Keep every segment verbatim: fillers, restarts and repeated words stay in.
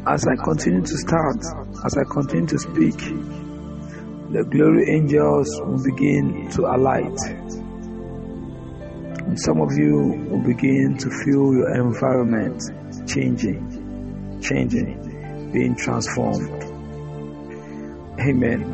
As I continue to start, as I continue to speak, the glory angels will begin to alight. And some of you will begin to feel your environment changing, changing, being transformed. Amen.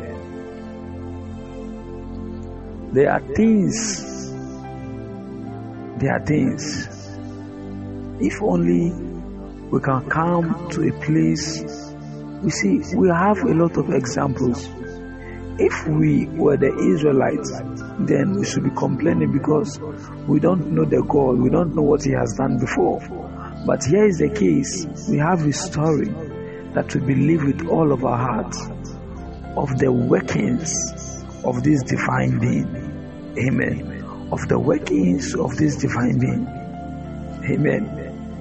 There are things, there are things, if only we can come to a place. We see, we have a lot of examples. If we were the Israelites, then we should be complaining because we don't know the God, we don't know what He has done before. But here is the case, we have a story that we believe with all of our hearts of the workings of this divine being. Amen. Of the workings of this divine being. Amen.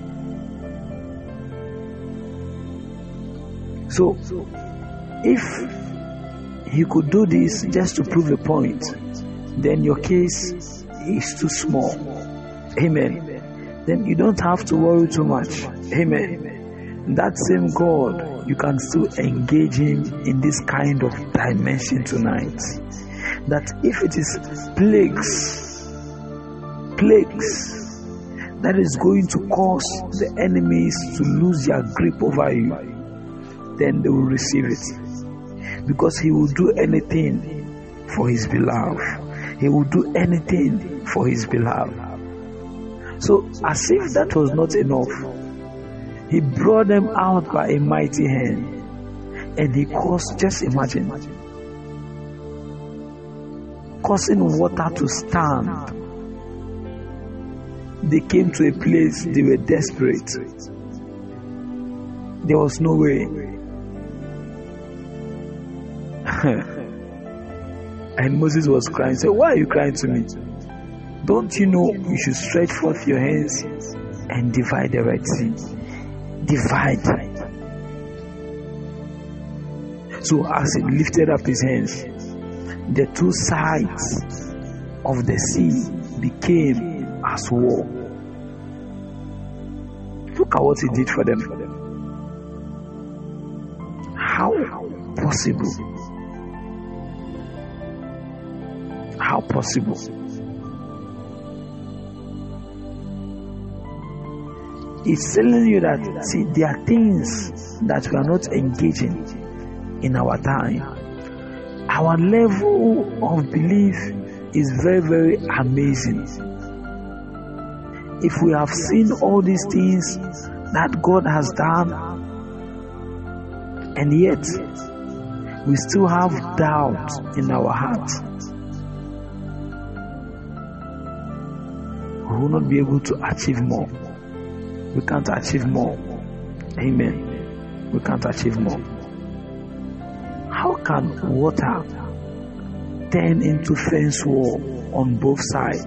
So, if He could do this just to prove a point, then your case is too small. Amen. Then you don't have to worry too much. Amen. That same God, you can still engage Him in this kind of dimension tonight. That if it is plagues, plagues, that is going to cause the enemies to lose their grip over you, then they will receive it. Because He will do anything for His beloved. He will do anything for His beloved. So, as if that was not enough, He brought them out by a mighty hand. And He caused, just imagine, causing water to stand. They came to a place, they were desperate. There was no way. And Moses was crying. Said, why are you crying to me? Don't you know you should stretch forth your hands and divide the Red Sea? Divide. So as he lifted up his hands, the two sides of the sea became as war. Look at what He did for them. How possible? How possible? It's telling you that, see, there are things that we are not engaging in our time. Our level of belief is very, very amazing. If we have seen all these things that God has done, and yet we still have doubt in our heart, we will not be able to achieve more. We can't achieve more. Amen. We can't achieve more. How can water turn into fence wall on both sides?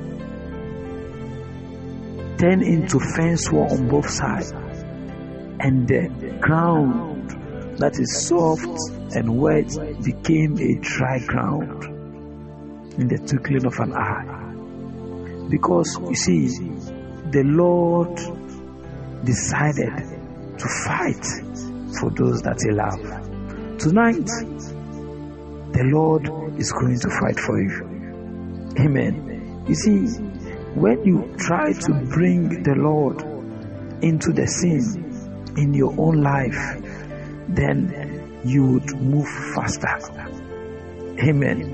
Turn into fence wall on both sides, and the ground that is soft and wet became a dry ground in the twinkling of an eye. Because you see, the Lord decided to fight for those that He loves. Tonight, the Lord is going to fight for you. Amen. You see, when you try to bring the Lord into the scene in your own life, then you would move faster. Amen.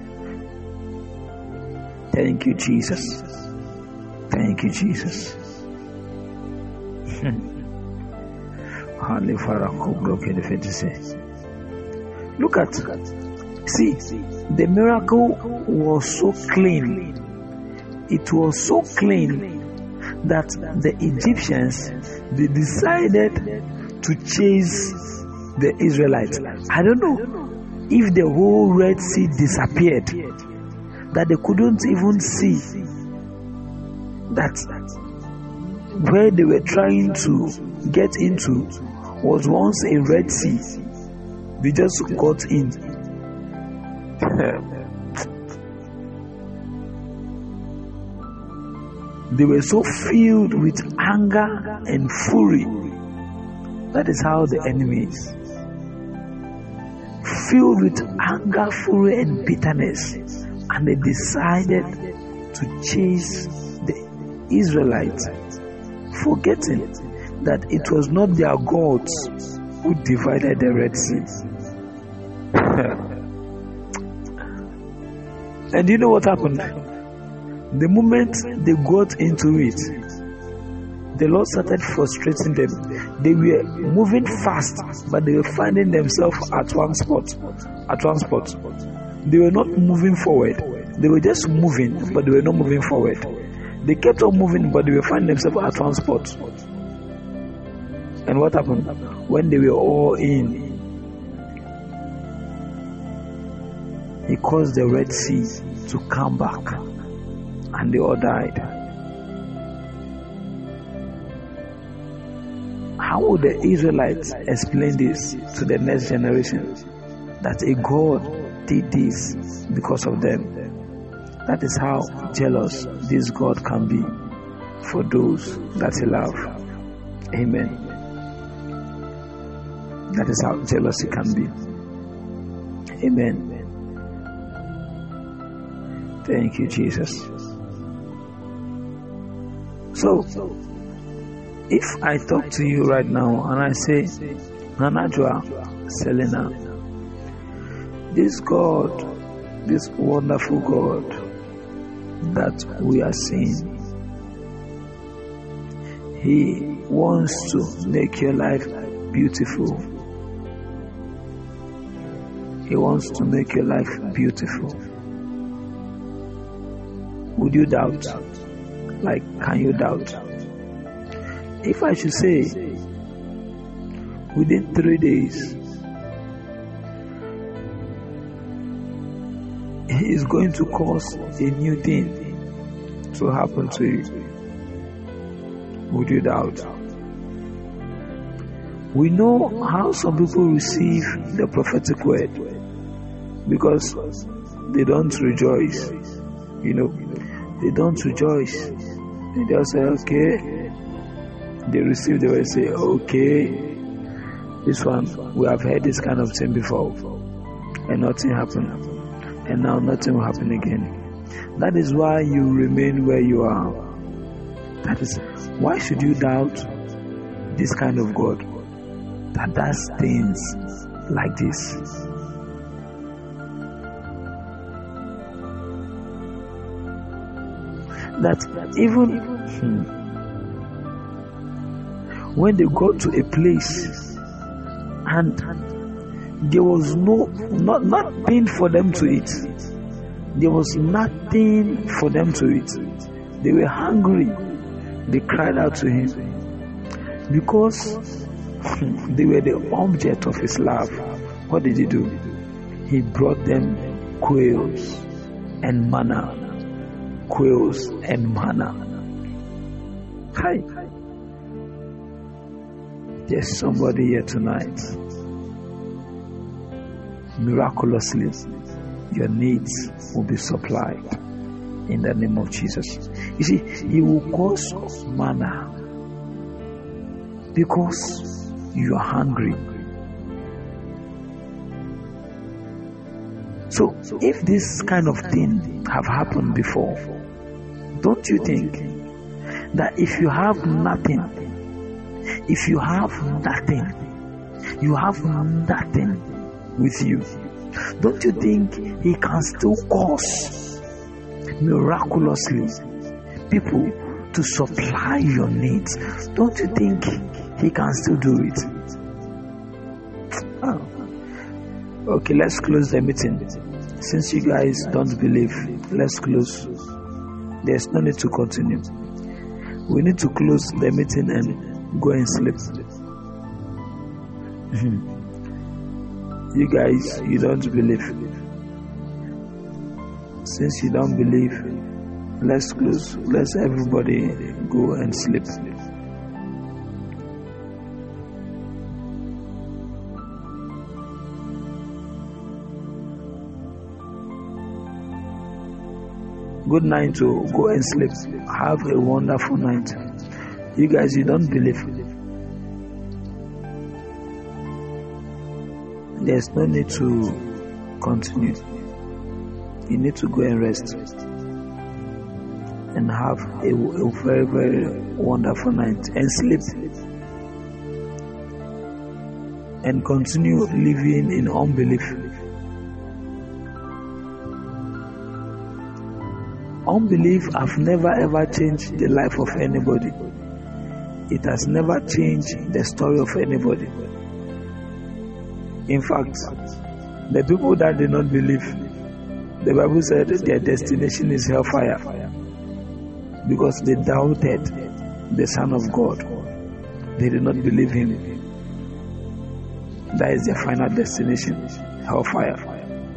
Thank you, Jesus. Thank you, Jesus. Look at, see, the miracle was so clean. It was so clean that the Egyptians, they decided to chase the Israelites. I don't know if the whole Red Sea disappeared, that they couldn't even see that where they were trying to get into was once a Red Sea. They just got in. They were so filled with anger and fury That is how the enemy is. Filled with anger, fury, and bitterness, and they decided to chase the Israelites, forgetting that it was not their gods who divided the Red Sea. And you know what happened? The moment they got into it, the Lord started frustrating them. They were moving fast, but they were finding themselves at one spot. At one spot. They were not moving forward. They were just moving, but they were not moving forward. They kept on moving, but they were finding themselves at one spot. And what happened? When they were all in, He caused the Red Sea to come back, and they all died. How would the Israelites explain this to the next generation? That a God did this because of them. That is how jealous this God can be for those that He loves. Amen. That is how jealous He can be. Amen. Thank you, Jesus. So, if I talk to you right now and I say, Nanajwa, Selena, this God, this wonderful God that we are seeing, He wants to make your life beautiful. He wants to make your life beautiful. Would you doubt? Like, can you doubt? If I should say, within three days, He is going to cause a new thing to happen to you, would you doubt? We know how some people receive the prophetic word because they don't rejoice. You know, they don't rejoice. They just say, okay. They receive the word, say, okay, this one, we have heard this kind of thing before, and nothing happened, and now nothing will happen again. That is why you remain where you are. That is, why should you doubt this kind of God that does things like this? That even hmm, when they got to a place and there was no not nothing for them to eat, there was nothing for them to eat. They were hungry. They cried out to Him because they were the object of His love. What did He do? He brought them quails and manna. Quails and manna. Hi. There's somebody here tonight. Miraculously, your needs will be supplied in the name of Jesus. You see, He will cause manna because you are hungry. So, if this kind of thing have happened before, don't you think that if you have nothing, if you have nothing, you have nothing with you, don't you think He can still cause miraculously people to supply your needs? Don't you think He can still do it? Oh. Okay, let's close the meeting. Since you guys don't believe, let's close. There's no need to continue. We need to close the meeting and go and sleep. You guys, you don't believe. Since you don't believe, let's close. Let's everybody go and sleep. Good night to go and sleep. Have a wonderful night. You guys, you don't believe. there's no need to continue. You need to go and rest and have a, a very, very wonderful night and sleep and continue living in unbelief. Unbelief have never ever changed the life of anybody. It has never changed the story of anybody. In fact, the people that did not believe, the Bible said their destination is hellfire because they doubted the Son of God. They did not believe him. That is their final destination, hellfire.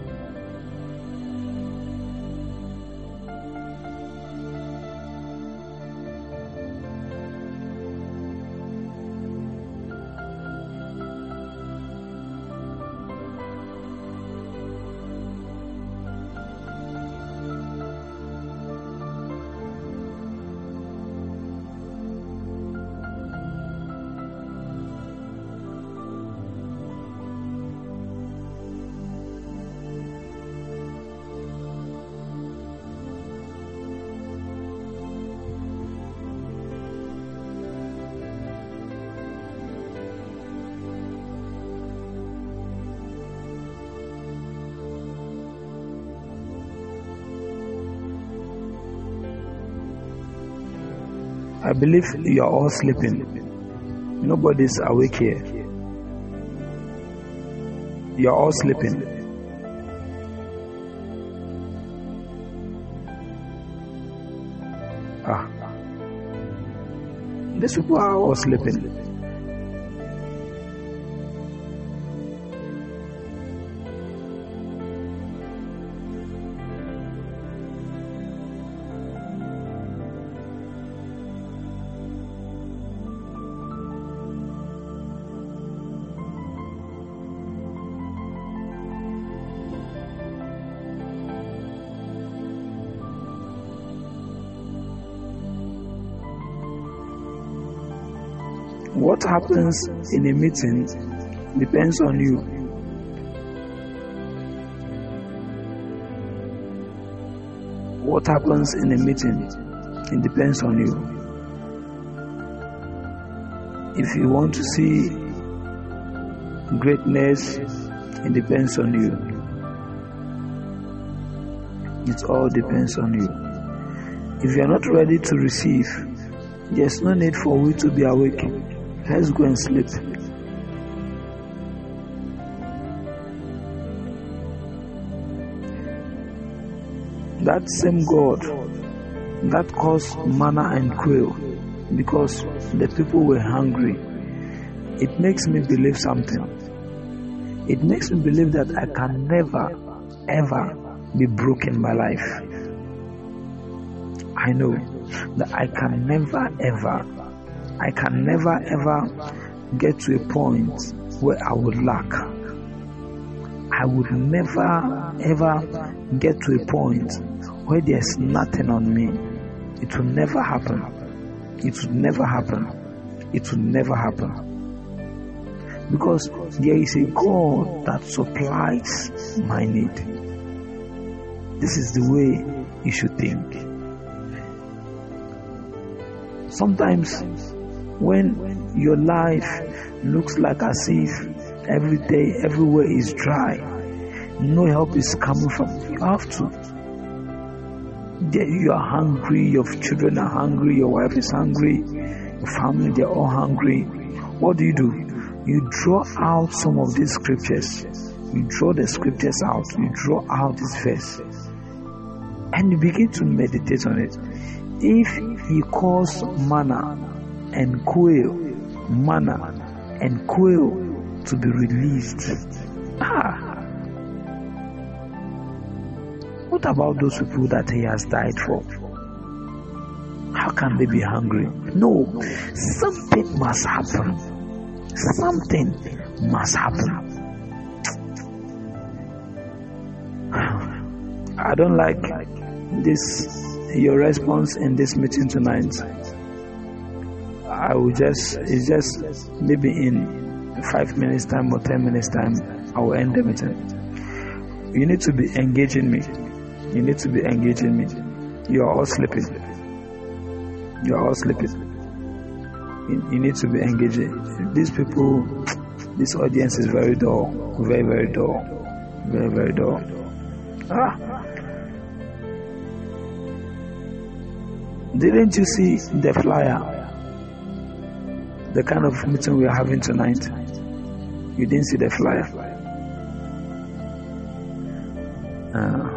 I believe you are all sleeping. Nobody's awake here. You are all sleeping. Ah. These people are all sleeping. What happens in a meeting depends on you. What happens in a meeting, it depends on you. If you want to see greatness, it depends on you. It all depends on you. If you are not ready to receive, there's no need for we to be awake. Let's go and sleep. That same God that caused manna and quail because the people were hungry, it makes me believe something. It makes me believe that I can never, ever be broke in my life. I know that I can never, ever I can never ever get to a point where I would lack. I would never ever get to a point where there's nothing on me. It will never happen. It will never happen. It will never happen. Because there is a God that supplies my need. This is the way you should think. Sometimes when your life looks like as if every day, everywhere is dry, no help is coming from, you have to. You are hungry, your children are hungry, your wife is hungry, your family, they're all hungry. What do you do? You draw out some of these scriptures. You draw the scriptures out. You draw out this verse. And you begin to meditate on it. If he calls manna and quail, manna and quail to be released, ah, what about those people that he has died for? How can they be hungry? No, something must happen. Something must happen. I don't like this, your response in this meeting tonight. I will just, it's just maybe in five minutes time or ten minutes time, I will end the meeting. You need to be engaging me. You need to be engaging me. You are all sleeping. You are all sleeping. You, you need to be engaging. These people, this audience is very dull. Very, very dull. Very, very dull. Ah. Didn't you see the flyer? The kind of meeting we are having tonight. You didn't see the flyer. Uh,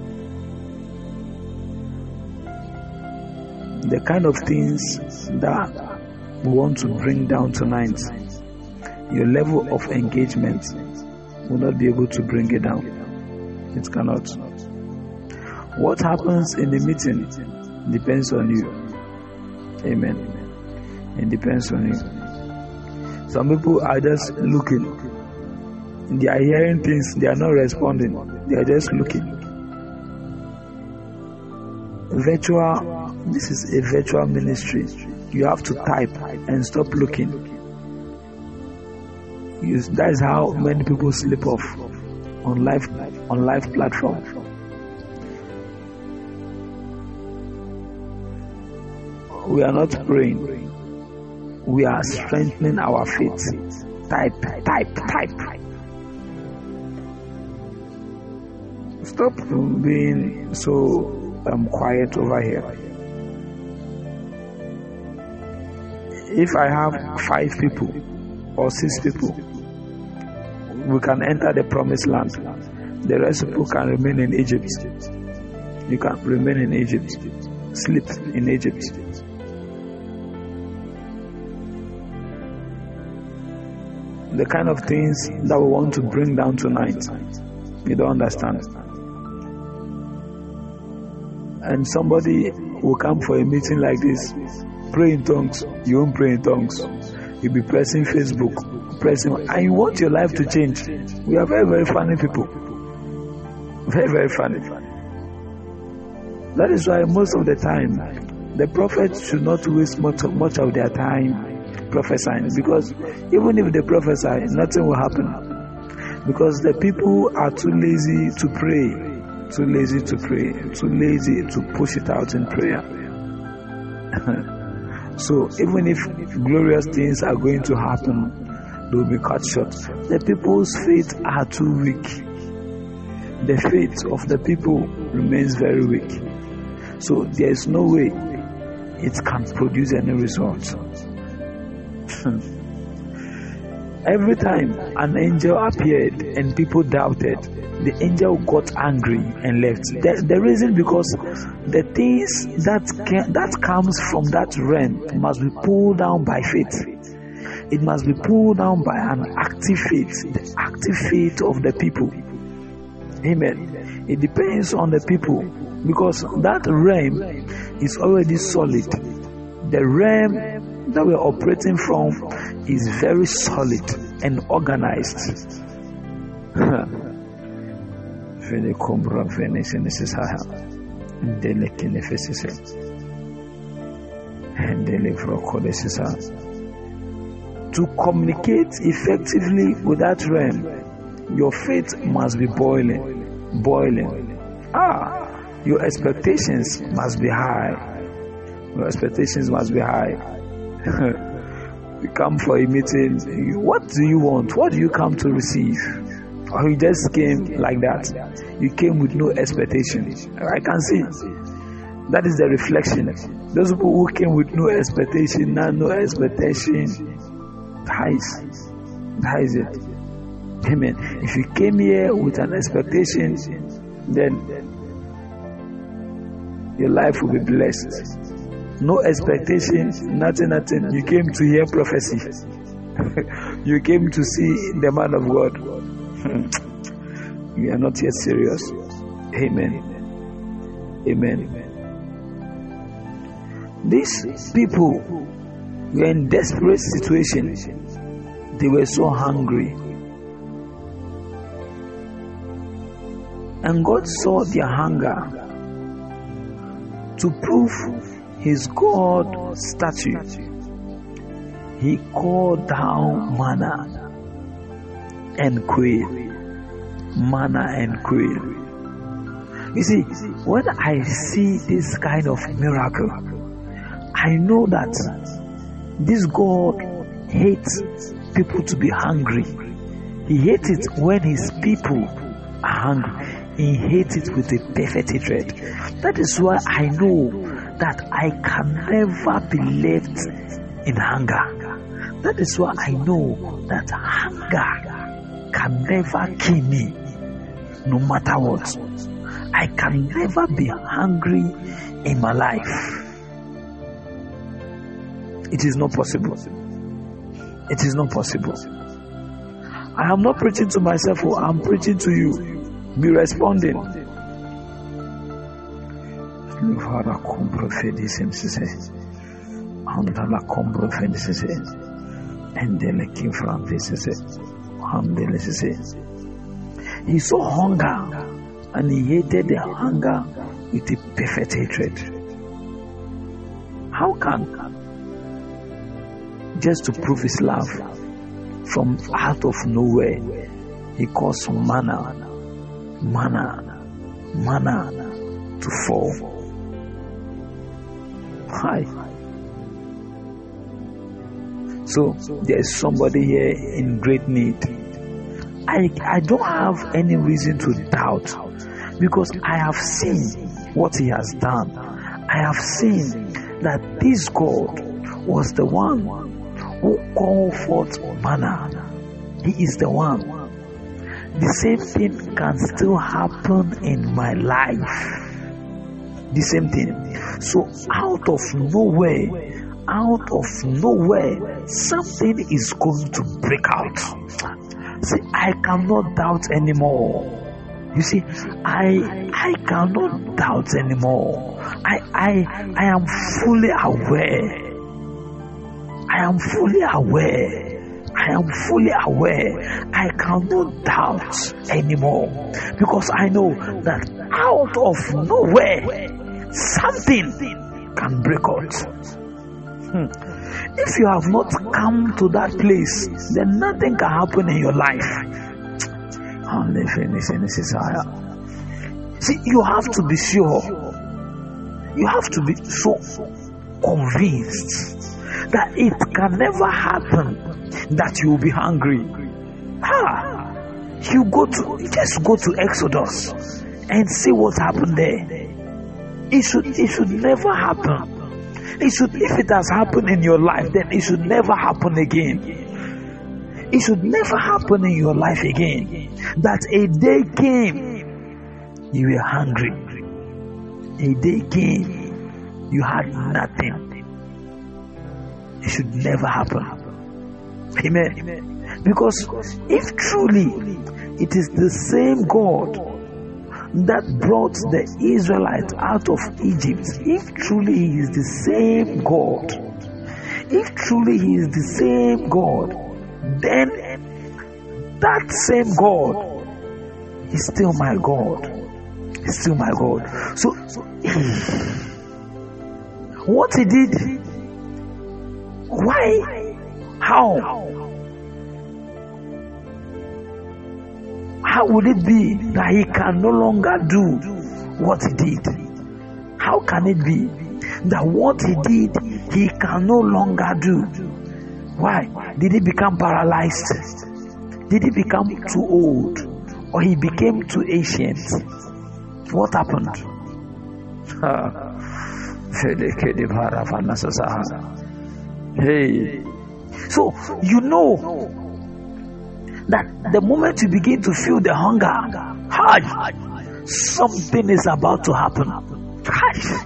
the kind of things that we want to bring down tonight, your level of engagement will not be able to bring it down. It cannot. What happens in the meeting depends on you. Amen. It depends on you. Some people are just looking. They are hearing things. They are not responding. They are just looking. Virtual. This is a virtual ministry. You have to type and stop looking. You, that is how many people slip off on live on live platform. We are not praying. We are strengthening our faith. Type, type, type. Stop being so um, quiet over here. If I have five people or six people, we can enter the promised land. The rest of people can remain in Egypt. You can remain in Egypt. Sleep in Egypt. The kind of things that we want to bring down tonight, you don't understand. And somebody will come for a meeting like this, pray in tongues. You won't pray in tongues. You'll be pressing Facebook, pressing, and you want your life to change. We are very, very funny people. Very, very funny. That is why most of the time, the prophets should not waste much, much of their time prophesying, because even if they prophesy, nothing will happen, because the people are too lazy to pray, too lazy to pray, too lazy to push it out in prayer. So even if glorious things are going to happen, they will be cut short. The people's faith are too weak. The faith of the people remains very weak, so there is no way it can produce any result. Every time an angel appeared and people doubted, the angel got angry and left. The, the reason, because the things that can, that comes from that realm must be pulled down by faith. It must be pulled down by an active faith, the active faith of the people. Amen. It depends on the people, because that realm is already solid. The realm that we are operating from is very solid and organized. To communicate effectively with that realm, your faith must be boiling, boiling. Ah, your expectations must be high. Your expectations must be high. You come for a meeting. What do you want? What do you come to receive? Or you just came like that? You came with no expectation. I can see. That is the reflection. Those people who came with no expectation, now no expectation, how is, how is it? Amen. If you came here with an expectation, then your life will be blessed. No expectation, nothing, nothing. You came to hear prophecy. You came to see the man of God. You are not yet serious. Amen. Amen. These people were in desperate situation. They were so hungry. And God saw their hunger. To prove His God statue, He called down manna and quail. Manna and quail. You see, when I see this kind of miracle, I know that this God hates people to be hungry. He hates it when his people are hungry. He hates it with a perfect hatred. That is why I know that I can never be left in hunger. That is why I know that hunger can never kill me, no matter what. I can never be hungry in my life. It is not possible. It is not possible. I am not preaching to myself, oh, I am preaching to you. Be responding. He saw hunger and he hated the hunger with a perfect hatred. How can, just to prove his love, from out of nowhere, he caused manna, manna, manna to fall? Hi. So there is somebody here in great need. I, I don't have any reason to doubt, because I have seen what he has done. I have seen that this God was the one who called forth manna. He is the one. The same thing can still happen in my life. The same thing. So out of nowhere, out of nowhere, something is going to break out. See, I cannot doubt anymore. You see, I I cannot doubt anymore. I I I am fully aware. I am fully aware. I am fully aware. I cannot doubt anymore, because I know that out of nowhere something can break out. Hmm. If you have not come to that place, then nothing can happen in your life. See, you have to be sure. You have to be so convinced that it can never happen that you will be hungry. Ah, you go to just go to Exodus and see what happened there. It should it should never happen. It should, if it has happened in your life, then it should never happen again. It should never happen in your life again. That a day came, you were hungry. A day came, you had nothing. It should never happen. Amen. Because if truly it is the same God that brought the Israelites out of Egypt, if truly he is the same God, if truly he is the same God, then that same God is still my God. Is still my God. So, what he did, why, how? How would it be that he can no longer do what he did? How can it be that what he did, he can no longer do? Why? Did he become paralyzed? Did he become too old? Or he became too ancient? What happened? Hey. So, you know that the moment you begin to feel the hunger, hi, something is about to happen. Hi.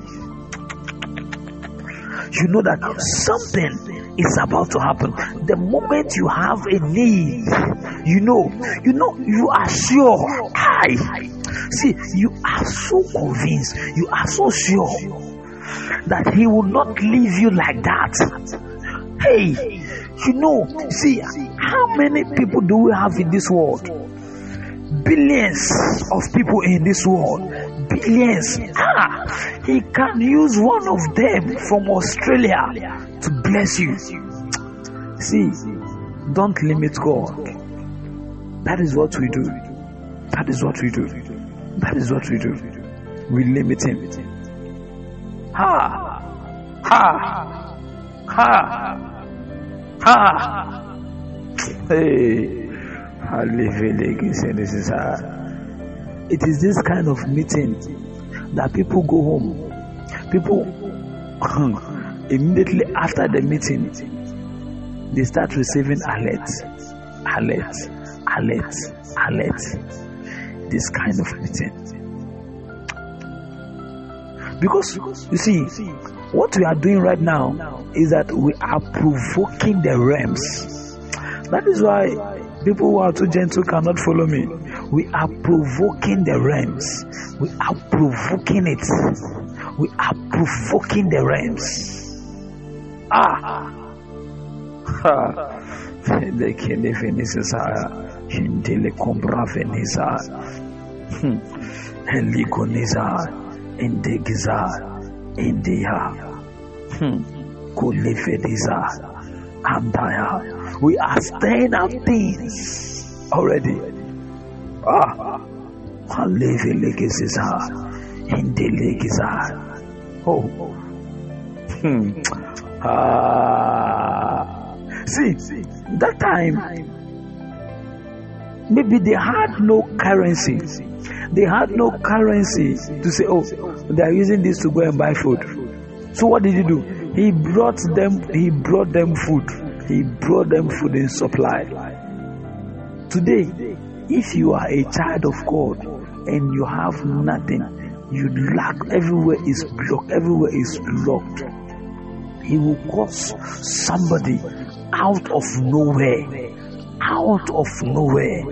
You know that something is about to happen. The moment you have a need, you know, you know, you are sure. Hi. See, you are so convinced, you are so sure that he will not leave you like that. Hey, you know, see, how many people do we have in this world? Billions of people in this world. Billions. Ah, he can use one of them from Australia to bless you. See, don't limit God. That is what we do. That is what we do. That is what we do. We limit him. Ha! Ha! Ha! Ha! Hey! This is it is this kind of meeting that people go home. People immediately after the meeting, they start receiving alerts, alerts, alerts, alerts. This kind of meeting. Because you see, what we are doing right now is that we are provoking the realms. That is why people who are too gentle cannot follow me. We are provoking the realms. We are provoking it. We are provoking the realms. Ah! Ha! The Kene Venisa, Hintele Combra Venisa, Heliconiza, Indegiza, India, Kulifediza, Andaya. We are stirring up things already. Ah! Halevilegisiza, Indelegiza. Oh, hmm. Ah, see, that time, maybe they had no currency. They had no currency to say, oh, they are using this to go and buy food. So what did he do? He brought them. He brought them food. He brought them food in supply. Today, if you are a child of God and you have nothing, you lack, everywhere is blocked, everywhere is locked. He will cause somebody out of nowhere, out of nowhere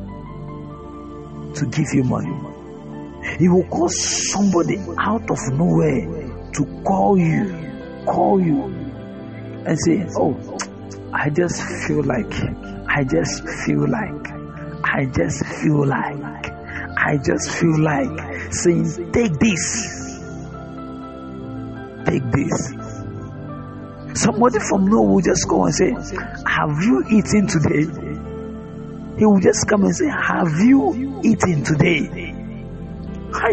to give you money. He will cause somebody out of nowhere to call you, call you and say, oh, I just feel like, I just feel like, I just feel like, I just feel like saying, take this, take this. Somebody from nowhere will just go and say, have you eaten today? He will just come and say, have you eaten today? Hi.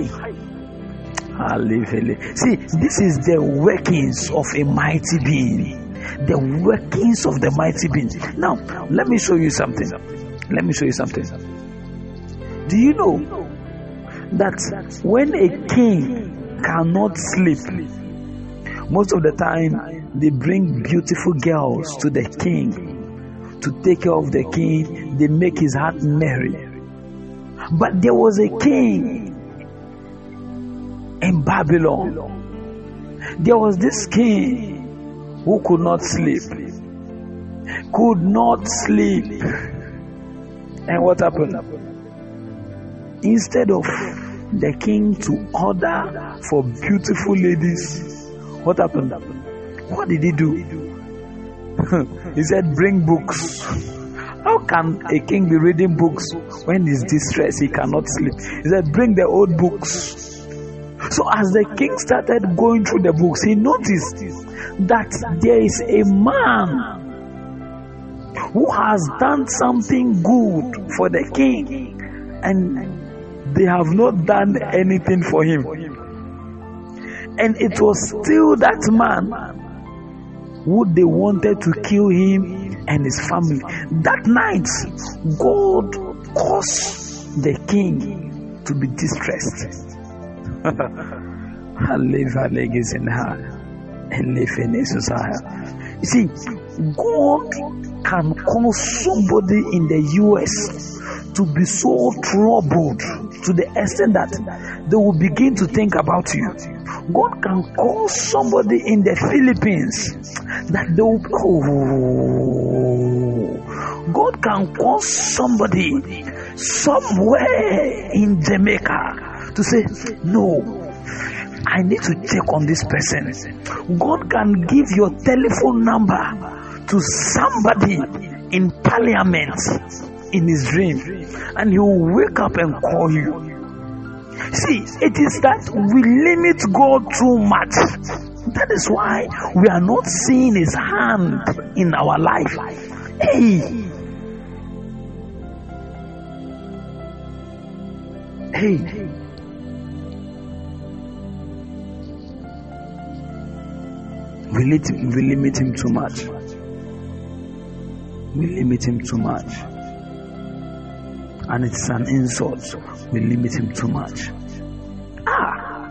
See, this is the workings of a mighty being. The workings of the mighty being. Now, let me show you something. Let me show you something. Do you know that when a king cannot sleep, most of the time they bring beautiful girls to the king to take care of the king? They make his heart merry. But there was a king in Babylon. There was this king who could not sleep. Could not sleep. And what happened? Instead of the king to order for beautiful ladies, what happened? What did he do? He said, bring books. How can a king be reading books when he's distressed? He cannot sleep. He said, bring the old books. So as the king started going through the books, he noticed that there is a man who has done something good for the king, and they have not done anything for him. And it was still that man who they wanted to kill him and his family. That night, God caused the king to be distressed. You see, God can cause somebody in the U S to be so troubled to the extent that they will begin to think about you. God can cause somebody in the Philippines that they will, oh, God can cause somebody somewhere in Jamaica to say, no, I need to check on this person. God can give your telephone number to somebody in parliament in his dream, and he will wake up and call you. See, it is that we limit God too much. That is why we are not seeing his hand in our life. Hey, Hey, we limit him, we limit him too much. We limit him too much. And it's an insult. We limit him too much. Ah!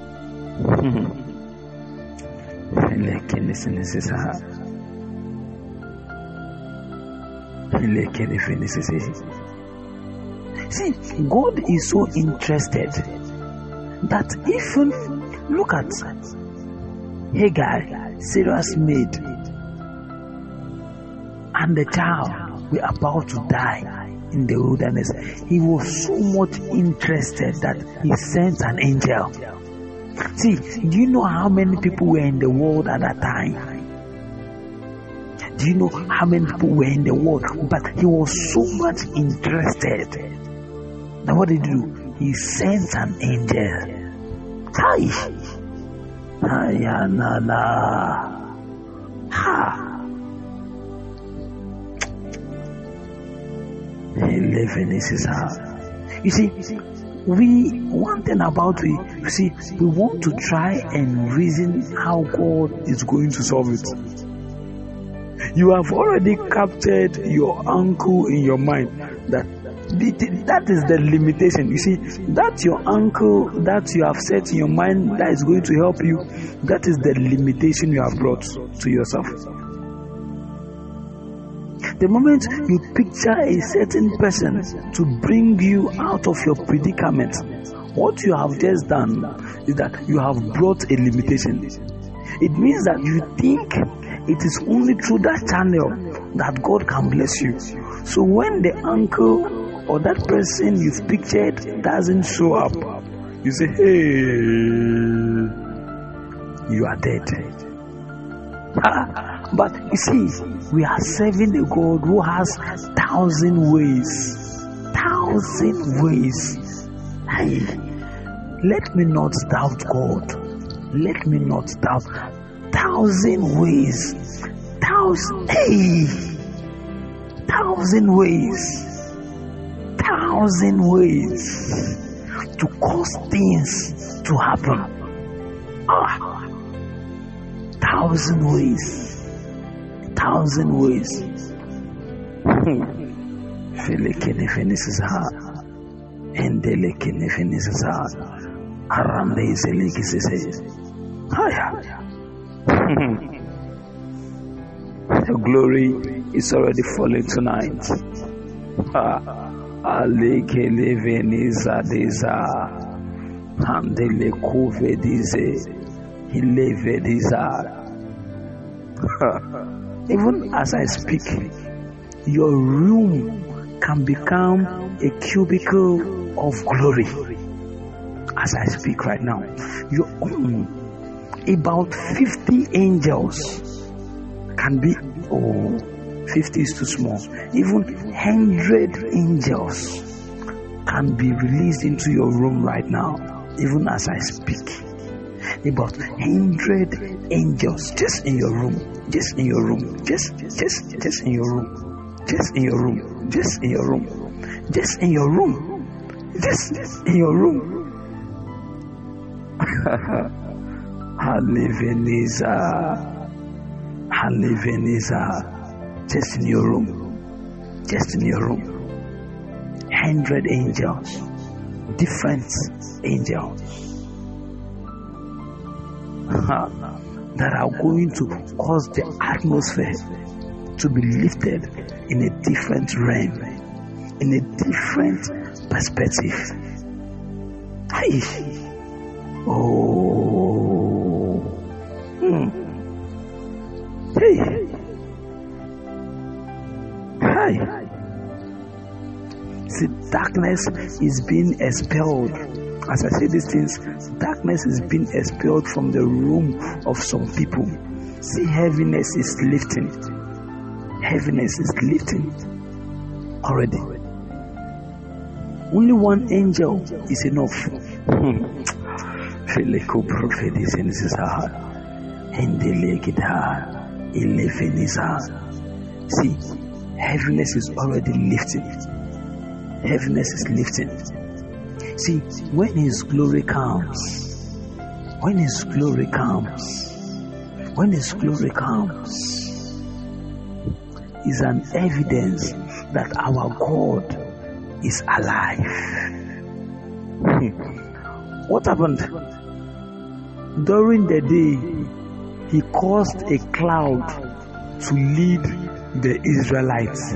See, God is so interested that even look at Hagar, Sarah's maid, and the child were about to die in the wilderness. He was so much interested that he sent an angel. See, do you know how many people were in the world at that time? Do you know how many people were in the world? But he was so much interested. Now what did he do? He sent an angel. Hi. Ayanana. Ha. Eleven is his heart. You see, we one thing about we you see we want to try and reason how God is going to solve it. You have already captured your uncle in your mind. That that is the limitation. You see, that your uncle that you have set in your mind that is going to help you, that is the limitation you have brought to yourself. The moment you picture a certain person to bring you out of your predicament, what you have just done is that you have brought a limitation. It means that you think it is only through that channel that God can bless you. So when the uncle or that person you've pictured doesn't show up, you say, hey, you are dead. But you see, we are serving a God who has thousand ways. Thousand ways. Hey, let me not doubt God. Let me not doubt. Thousand ways. Thousand, hey, thousand ways. Thousand ways to cause things to happen. Ah. Thousand ways, thousand ways. Felekene fenesis ha, endelekene fenesis ha, aramde iseleki sese. Haya. The glory is already falling tonight. Alekele veniza deza, andele kuve dize. Even as I speak, your room can become a cubicle of glory. As I speak right now, your own about fifty angels can be, oh, fifty is too small. Even one hundred angels can be released into your room right now, even as I speak. About hundred angels just in your room, just in your room, just, just, just in your room, just in your room, just in your room, just in your room, just in your room. Haliveniza, Haliveniza, just in your room, just in your room. Hundred angels, different angels. That are going to cause the atmosphere to be lifted in a different realm, in a different perspective. Hey. Oh. Hmm. Hey. Hi. See, darkness is being expelled. As I say these things, darkness is being expelled from the room of some people. See, heaviness is lifting. Heaviness is lifting already. Only one angel is enough. See, heaviness is already lifting. Heaviness is lifting. See, when His glory comes, when His glory comes, when His glory comes, is an evidence that our God is alive. What happened? During the day, He caused a cloud to lead the Israelites.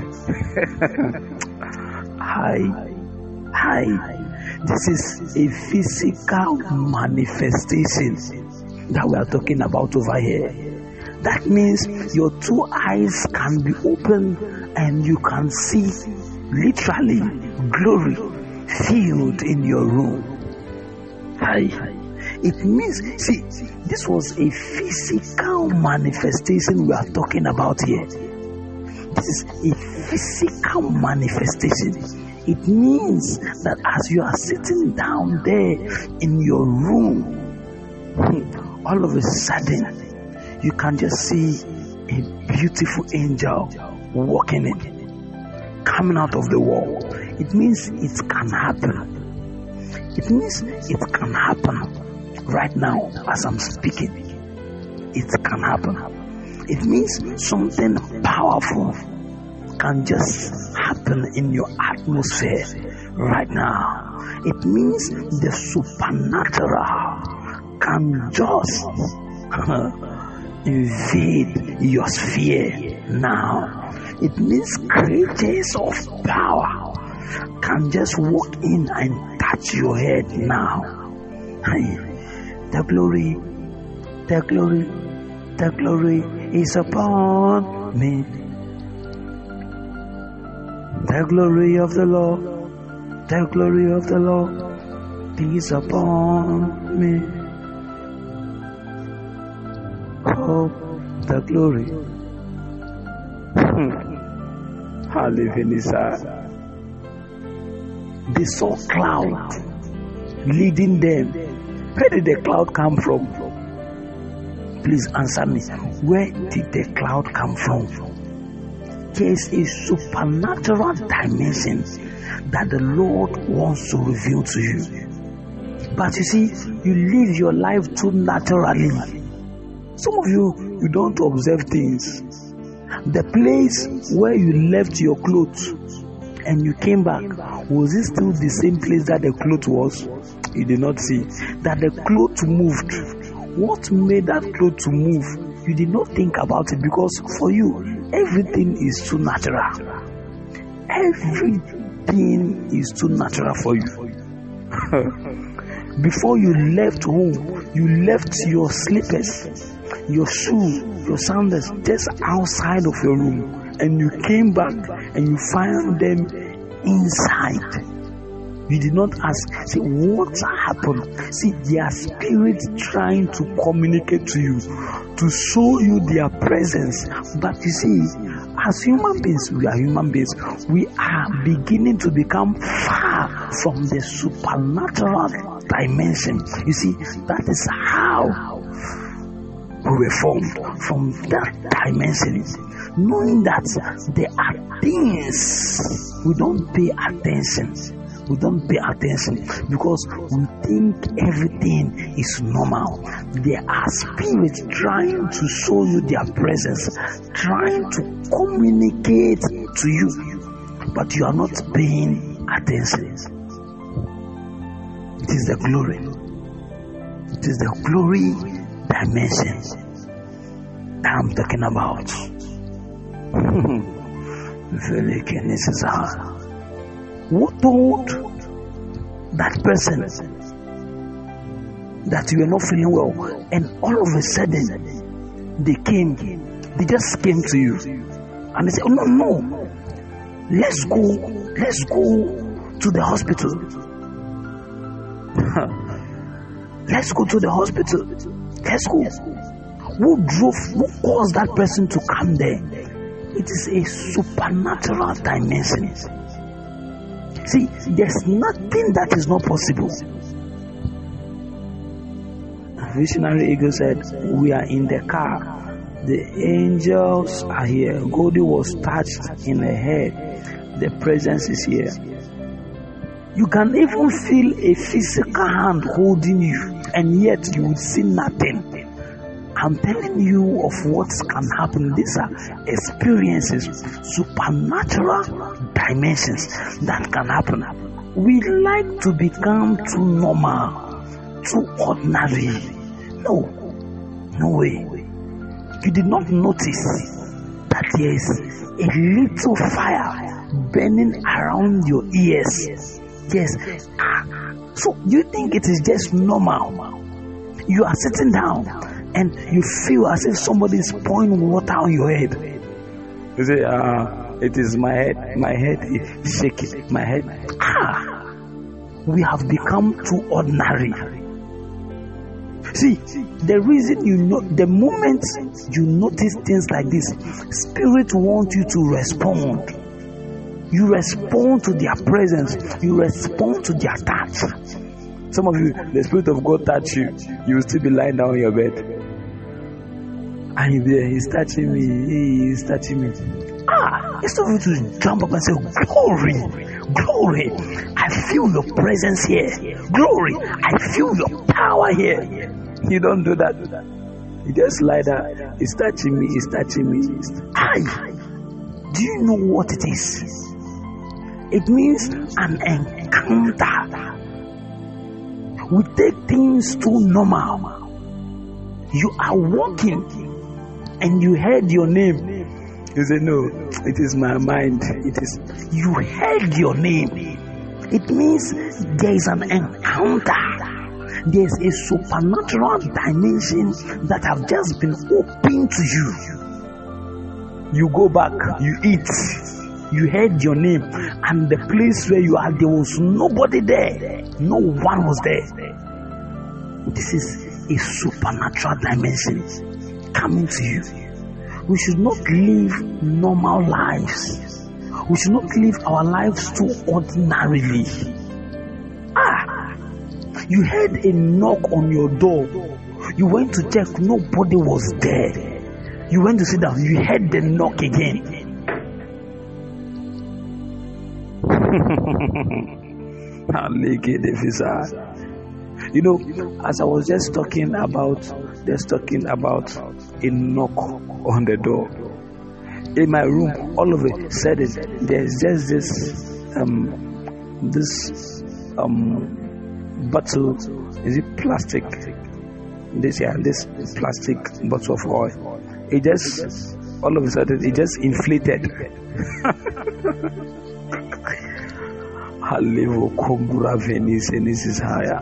Hi, hi. This is a physical manifestation that we are talking about over here. That means your two eyes can be open and you can see literally glory filled in your room. Hi. It means, see, this was a physical manifestation we are talking about here. This is a physical manifestation. It means that as you are sitting down there in your room, all of a sudden, you can just see a beautiful angel walking in, coming out of the wall. It means it can happen. It means it can happen right now as I'm speaking. It can happen. It means something powerful can just happen in your atmosphere right now. It means the supernatural can just invade your sphere now. It means creatures of power can just walk in and touch your head now. The glory, the glory, the glory is upon me. The glory of the Lord, the glory of the Lord is upon me. Oh, the glory. Hallelujah. They saw cloud leading them. Where did the cloud come from? Please answer me. Where did the cloud come from? There is a supernatural dimension that the Lord wants to reveal to you. But you see, you live your life too naturally. Some of you, you don't observe things. The place where you left your clothes and you came back, was it still the same place that the cloth was? You did not see. That the cloth moved. What made that cloth to move? You did not think about it, because for you, everything is too natural. Everything is too natural for you. Before you left home, you left your slippers, your shoe, your sandals just outside of your room, and you came back and you found them inside. You did not ask, see, what happened? See, their spirits trying to communicate to you, to show you their presence. But you see, as human beings, we are human beings, we are beginning to become far from the supernatural dimension. You see, that is how we were formed, from that dimension. Knowing that there are things we don't pay attention. We don't pay attention because we think everything is normal. There are spirits trying to show you their presence, trying to communicate to you, but you are not paying attention. It is the glory. It is the glory dimension that I'm talking about. Who told that person that you were not feeling well, and all of a sudden they came, they just came to you and they said, oh no, no, let's go, let's go to the hospital. Let's go to the hospital. Let's go. Who drove, who caused that person to come there? It is a supernatural dimension. See, there's nothing that is not possible. Visionary Eagle said, we are in the car. The angels are here. Goldie was touched in the head. The presence is here. You can even feel a physical hand holding you, and yet you would see nothing. I'm telling you of what can happen. These are experiences, supernatural dimensions that can happen. We like to become too normal, too ordinary. No, no way. You did not notice that there is a little fire burning around your ears. Yes. So you think it is just normal? You are sitting down and you feel as if somebody is pouring water on your head. You say, ah, it is my head. My head is shaking. My head. Ah, we have become too ordinary. See, the reason you know, the moment you notice things like this, Spirit wants you to respond. You respond to their presence. You respond to their touch. Some of you, the Spirit of God touch you, you will still be lying down on your bed. And there, He's touching me. He's touching me. Ah, instead of you to jump up and say, glory, glory, I feel your presence here. Glory, I feel your power here. You don't do that. You just lie down. He's touching me. He's touching me. Aye. Do you know what it is? It means an encounter. We take things too normal. You are walking and you heard your name. You say, no, it is my mind. It is. You heard your name. It means there is an encounter. There is a supernatural dimension that have just been opened to you. You go back, you eat. You heard your name, and the place where you are, there was nobody there. No one was there. This is a supernatural dimension coming to you. We should not live normal lives. We should not live our lives too ordinarily. Ah, you heard a knock on your door. You went to check, nobody was there. You went to sit down, you heard the knock again. You know, as I was just talking about, just talking about a knock on the door in my room, all of a sudden there's just this um this um bottle. Is it plastic? This yeah, this plastic bottle of oil. It just all of a sudden it just inflated. Halevo kumbura Venice and this is higher.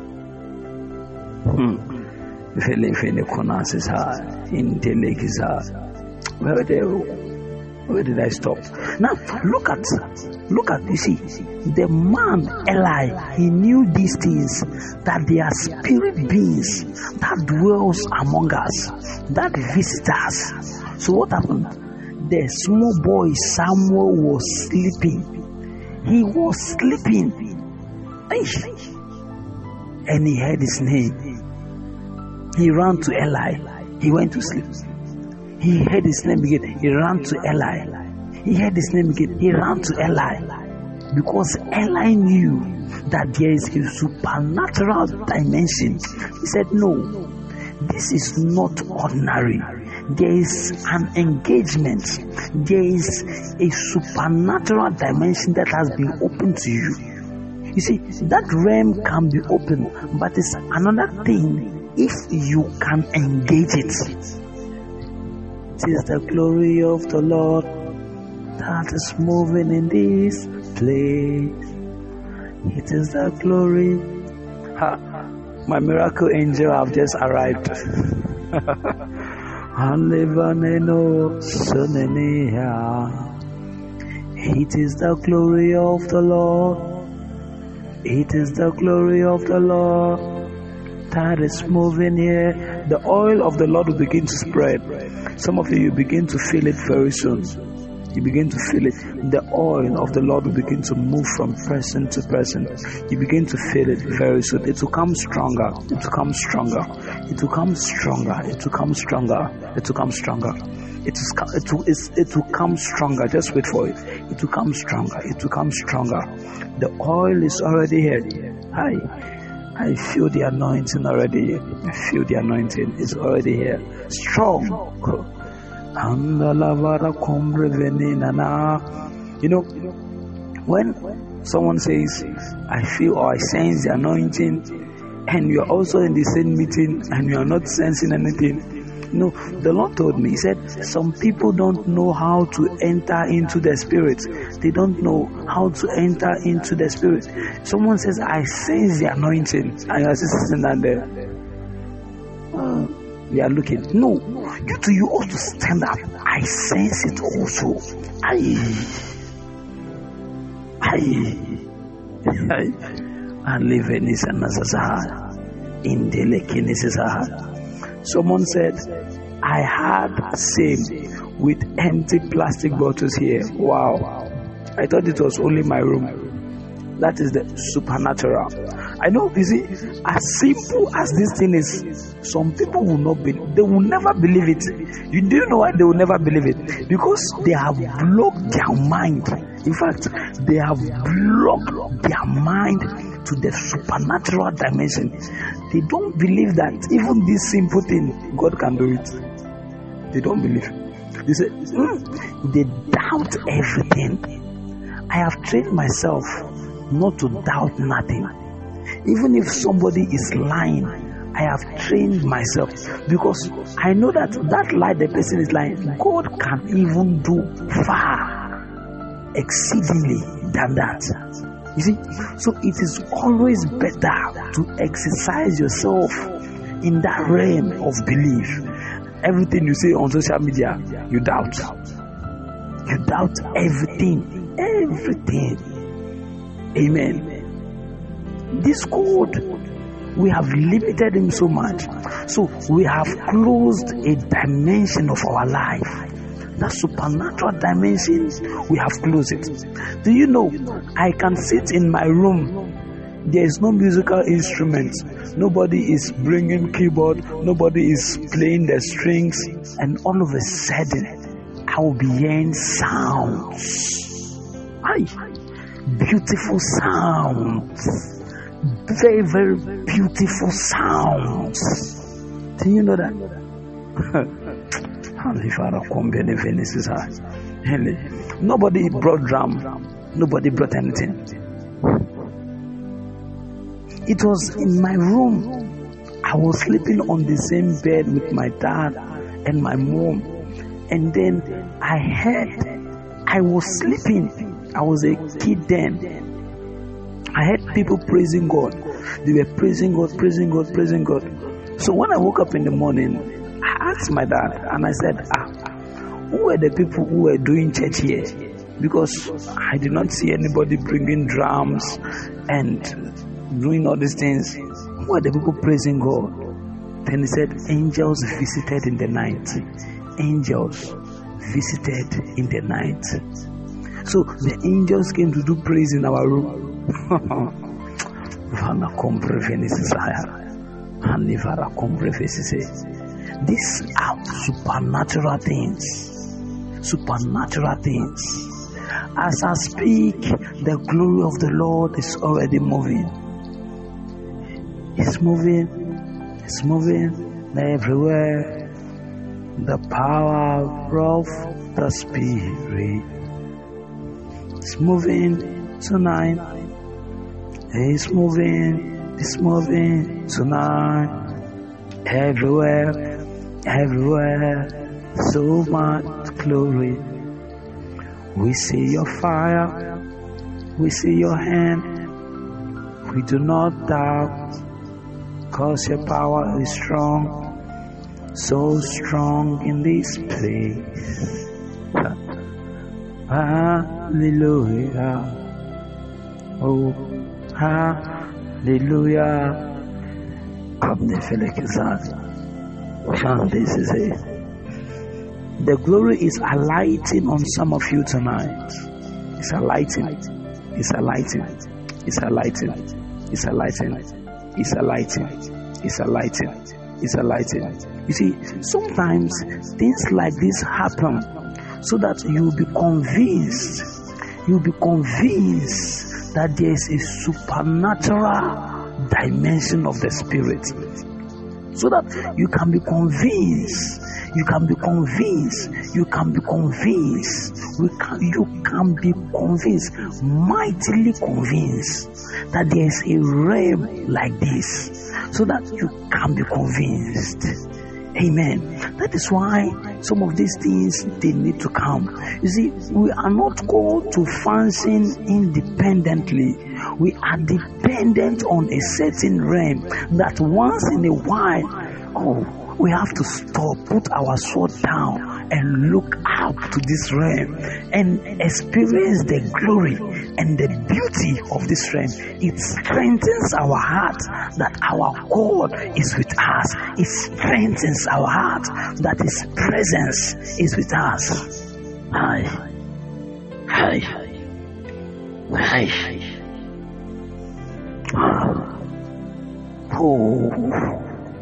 Hmm. Feeling Konas is high. In the lake is high. Where did where did I stop? Now look at look at you see the man Eli, he knew these things, that they are spirit beings that dwells among us, that visit us. So what happened? The small boy Samuel was sleeping. He was sleeping. And he heard his name. He ran to Eli. He went to sleep. He heard his name again. He ran to Eli. He heard his name again. He ran to Eli. Because Eli knew that there is a supernatural dimension. He said, no, this is not ordinary. There is an engagement. There is a supernatural dimension that has been opened to you. You see, that realm can be open, but it's another thing if you can engage it. It is the glory of the Lord that is moving in this place. It is the glory. Ha, my miracle angel have just arrived. It is the glory of the Lord. It is the glory of the Lord that is moving here. The oil of the Lord will begin to spread. Some of you begin to feel it very soon. You begin to feel it. The oil of the Lord will begin to move from person to person. You begin to feel it very soon. It will come stronger. It will come stronger. It will come stronger. It will come stronger. It will come stronger. It is, it will, it will come stronger. Just wait for it. It will come stronger. It will come stronger. The oil is already here. I, I feel the anointing already. I feel the anointing. It's already here. Strong. You know, when someone says, I feel or I sense the anointing, and you're also in the same meeting and you're not sensing anything, no, the Lord told me, He said, some people don't know how to enter into the Spirit. They don't know how to enter into the Spirit. Someone says, I sense the anointing, and you're sitting down there. Uh, we are looking. No, you too, you ought to stand up. I sense it also. I, I, I, I live in this in the Lekinisahar. Someone said, I had same with empty plastic bottles here. Wow. I thought it was only my room. That is the supernatural. I know, you see, as simple as this thing is, some people will not believe, they will never believe it. You do know why they will never believe it? Because they have blocked their mind. In fact, they have blocked their mind to the supernatural dimension. They don't believe that even this simple thing, God can do it. They don't believe. They say, mm, they doubt everything. I have trained myself not to doubt nothing. Even if somebody is lying, I have trained myself, because I know that that lie the person is lying, God can even do far exceedingly than that. You see, so it is always better to exercise yourself in that realm of belief. Everything you say on social media, you doubt. You doubt everything. Everything. Amen. This God, we have limited Him so much. So we have closed a dimension of our life. That supernatural dimension, we have closed it. Do you know, I can sit in my room. There is no musical instrument. Nobody is bringing keyboard. Nobody is playing the strings. And all of a sudden, I will be hearing sounds. Aye. Beautiful sounds. Very, very beautiful sounds. Do you know that? Nobody brought drum. Nobody brought anything. It was in my room. I was sleeping on the same bed with my dad and my mom. And then I heard, I was sleeping. I was a kid then. I heard people praising God. They were praising God, praising God, praising God. So when I woke up in the morning, I asked my dad and I said, ah, who were the people who were doing church here? Because I did not see anybody bringing drums and doing all these things. Who are the people praising God? Then he said, angels visited in the night. Angels visited in the night. So the angels came to do praise in our room. These are supernatural things. Supernatural things. As I speak, the glory of the Lord is already moving. It's moving. It's moving everywhere. The power of the Spirit. It's moving tonight. It's moving. It's moving tonight. Everywhere. Everywhere. So much glory. We see your fire. We see your hand. We do not doubt. Cause your power is strong. So strong in this place. Hallelujah. Oh, hallelujah. Come the Felix. This is it. The glory is alighting on some of you tonight. It's alighting. It's alighting. It's alighting. It's alighting. It's alighting. It's alighting. It's alighting. You see, sometimes things like this happen so that you'll be convinced, you'll be convinced that there is a supernatural dimension of the spirit. So that you can be convinced, you can be convinced, you can be convinced, we can, you can be convinced, mightily convinced that there is a realm like this, so that you can be convinced. Amen. That is why some of these things, they need to come. You see, we are not called to function independently. We are dependent on a certain realm that once in a while, oh, we have to stop, put our sword down and look up to this realm and experience the glory and the beauty of this realm. It strengthens our heart that our God is with us. It strengthens our heart that His presence is with us. Hi. Hi. Hi. Oh.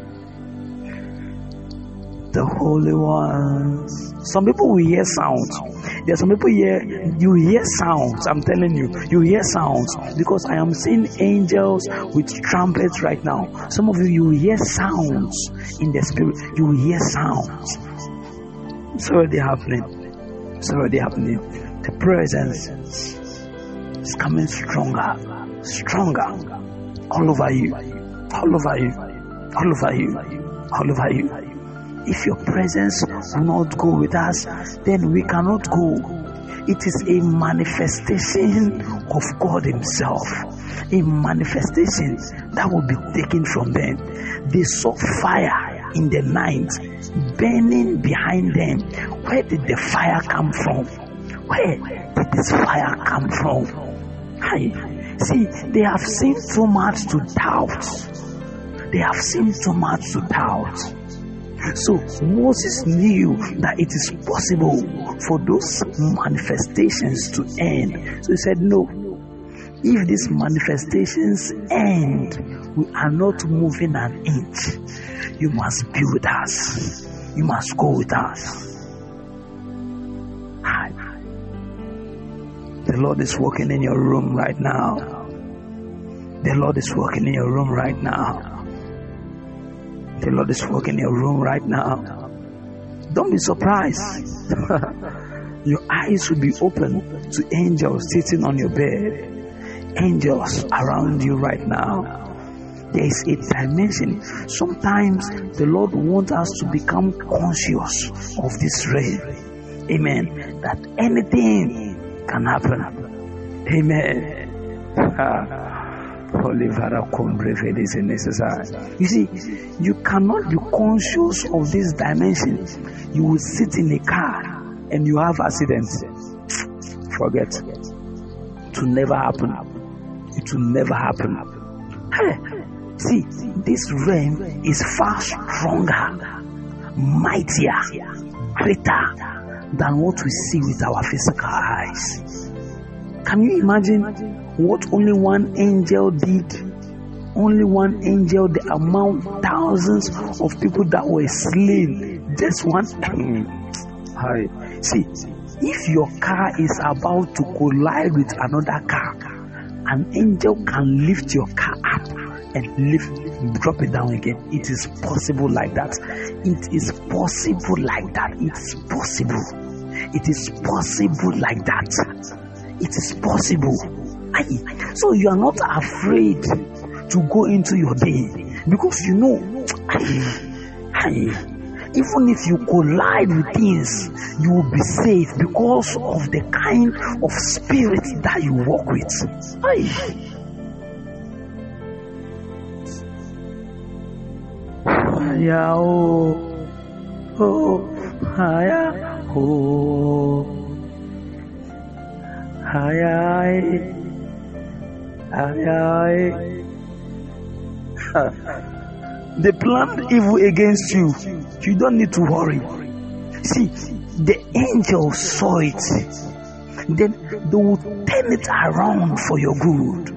The Holy Ones. Some people will hear sounds. There are some people here, you hear sounds. I'm telling you, you hear sounds because I am seeing angels with trumpets right now. Some of you, you hear sounds in the spirit. You hear sounds. It's already happening. It's already happening. The presence is coming stronger, stronger, all over you, all over you, all over you, all over you. If your presence will not go with us, then we cannot go. It is a manifestation of God Himself. A manifestation that will be taken from them. They saw fire in the night burning behind them. Where did the fire come from? Where did this fire come from? Hi. See, they have seen too much to doubt. They have seen too much to doubt. So Moses knew that it is possible for those manifestations to end. So he said, no, if these manifestations end, we are not moving an inch. You must be with us. You must go with us. The Lord is working in your room right now. The Lord is working in your room right now. The Lord is working in your room right now. Don't be surprised. Your eyes will be open to angels sitting on your bed. Angels around you right now. There is a dimension. Sometimes the Lord wants us to become conscious of this realm. Amen. That anything can happen. Amen. You see, you cannot be conscious of this dimension. You will sit in a car and you have accidents. Forget. It will never happen. It will never happen. Hey, see, this realm is far stronger, mightier, greater than what we see with our physical eyes. Can you imagine what only one angel did? Only one angel, the amount, thousands of people that were slain. Just one. Hi. See, if your car is about to collide with another car, an angel can lift your car up and lift, drop it down again. It is possible like that. It is possible like that. It's possible. It is possible like that. It is possible. So you are not afraid to go into your day because you know, even if you collide with things, you will be safe because of the kind of spirit that you walk with. Yeah, oh, oh, yeah, oh. Aye, aye, aye, aye. They planned evil against you. You don't need to worry. See, the angels saw it. Then they will turn it around for your good.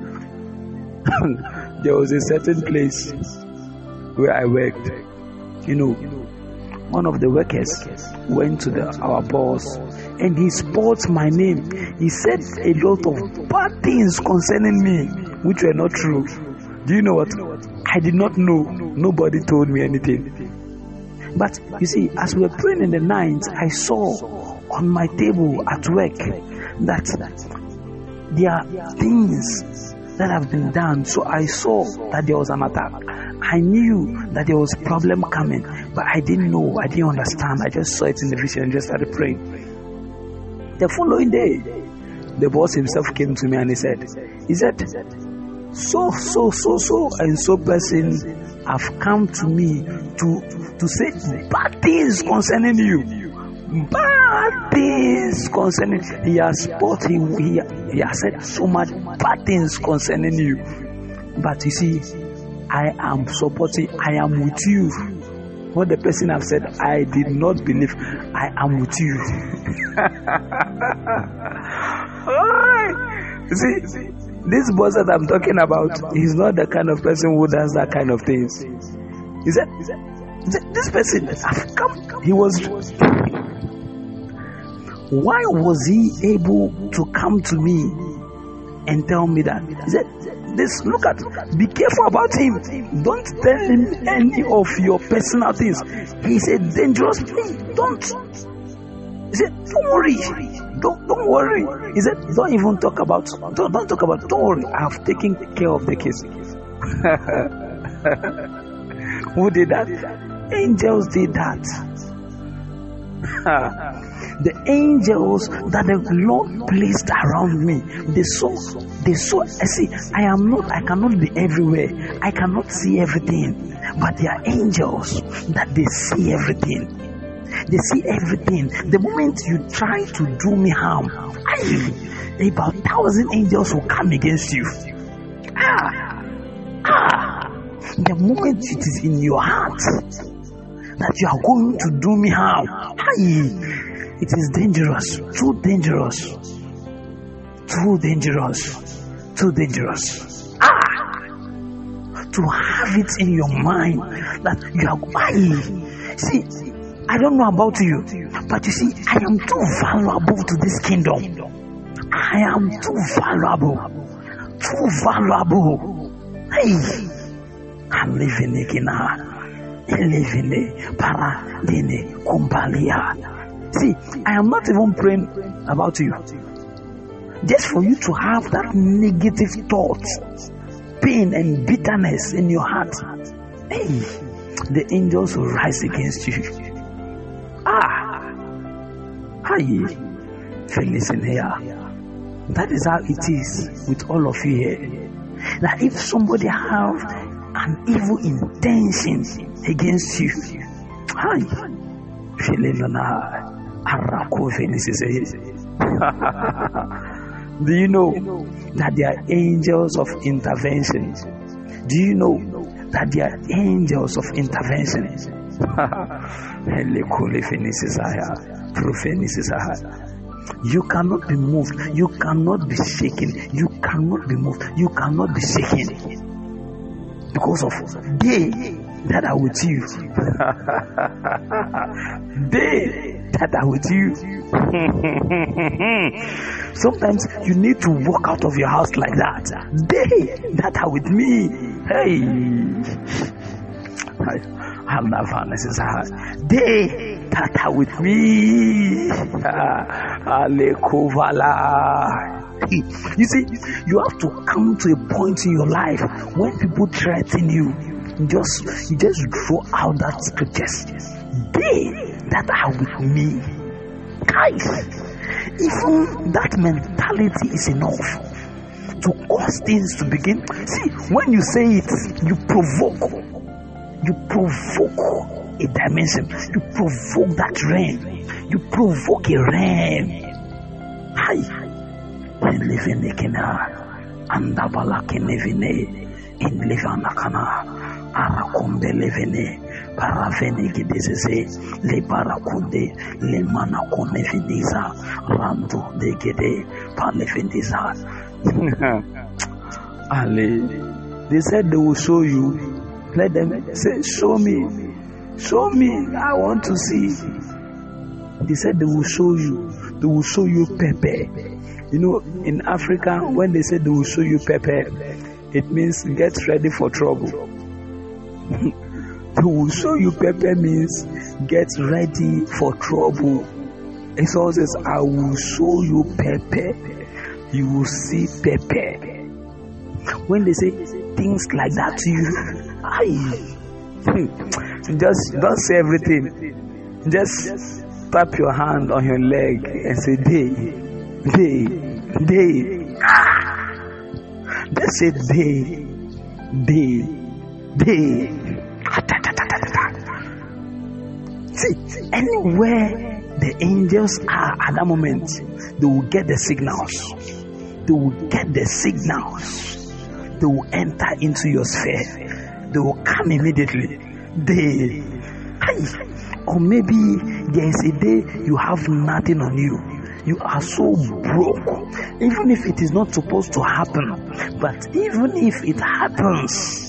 There was a certain place where I worked. You know, one of the workers went to the, our boss, and he spoke my name. He said a lot of bad things concerning me, which were not true. Do you know what? I did not know. Nobody told me anything. But you see, as we were praying in the night, I saw on my table at work that there are things that have been done. So I saw that there was an attack. I knew that there was a problem coming, but I didn't know, I didn't understand. I just saw it in the vision and just started praying. The following day, the boss himself came to me and he said, he said, so, so, so, so, and so person have come to me to, to say bad things concerning you. Bad things concerning, he has spoke, he, he, he has said so much bad things concerning you. But you see, I am supporting, I am with you. What the person have said, I did not believe. I am with you. You see, this boss that I'm talking about, he's not the kind of person who does that kind of things. He said, this person have come, he was, why was he able to come to me and tell me that? He said, this, look at, be careful about him. Don't tell him any of your personal things. He's a dangerous thing. Don't. He said, don't worry. Don't, don't worry. He said, don't even talk about, don't, don't talk about, don't worry. I have taken care of the case. Who did that? Angels did that. The angels that the Lord placed around me, they saw, they saw, I see, I am not, I cannot be everywhere. I cannot see everything. But there are angels that they see everything. They see everything. The moment you try to do me harm, I, about thousand angels will come against you. Ah, ah. The moment it is in your heart that you are going to do me harm, I, it is dangerous, too dangerous, too dangerous, too dangerous. Ah! To have it in your mind that you are, I, see, I don't know about you, but you see, I am too valuable to this kingdom. I am too valuable, too valuable. Hey, I'm living in a, living in para, dine, kumpalia. See, I am not even praying about you. Just for you to have that negative thoughts, pain and bitterness in your heart. Hey, the angels will rise against you. Ah, hi, listen here. That is how it is with all of you here. Now, if somebody have an evil intention against you, hi, do you know that they are angels of intervention? Do you know that they are angels of intervention? You cannot be moved. You cannot be shaken. You cannot be moved. You cannot be shaken because of they that are with you. They that are with you. Sometimes you need to walk out of your house like that. They that are with me. Hey, they that are with me. You see, you have to come to a point in your life when people threaten you. Just you just draw out that scriptures. They that are with me, guys. Even that mentality is enough to cause things to begin. See, when you say it, you provoke. You provoke a dimension. You provoke that realm. You provoke a realm. Hi. In living the kina, and the balakine in living the kana. Arakombe levene paravene gidezeze le barakunde le manakone viniza rando de gede paleveniza. Ale, they said they will show you. Let them say, show me, Show me. I want to see. They said they will show you. They will show you pepper. You know, in Africa, when they say they will show you pepper, it means get ready for trouble. They will show you pepper means get ready for trouble. It also says, I will show you pepper. You will see pepper. When they say things like that to you, I just don't say everything. Just tap your hand on your leg and say, day, day, day. Just say day, day, day. See, anywhere the angels are at that moment, they will get the signals. They will get the signals. They will enter into your sphere. They will come immediately. They, or maybe there is a day you have nothing on you. You are so broke. Even if it is not supposed to happen, but even if it happens,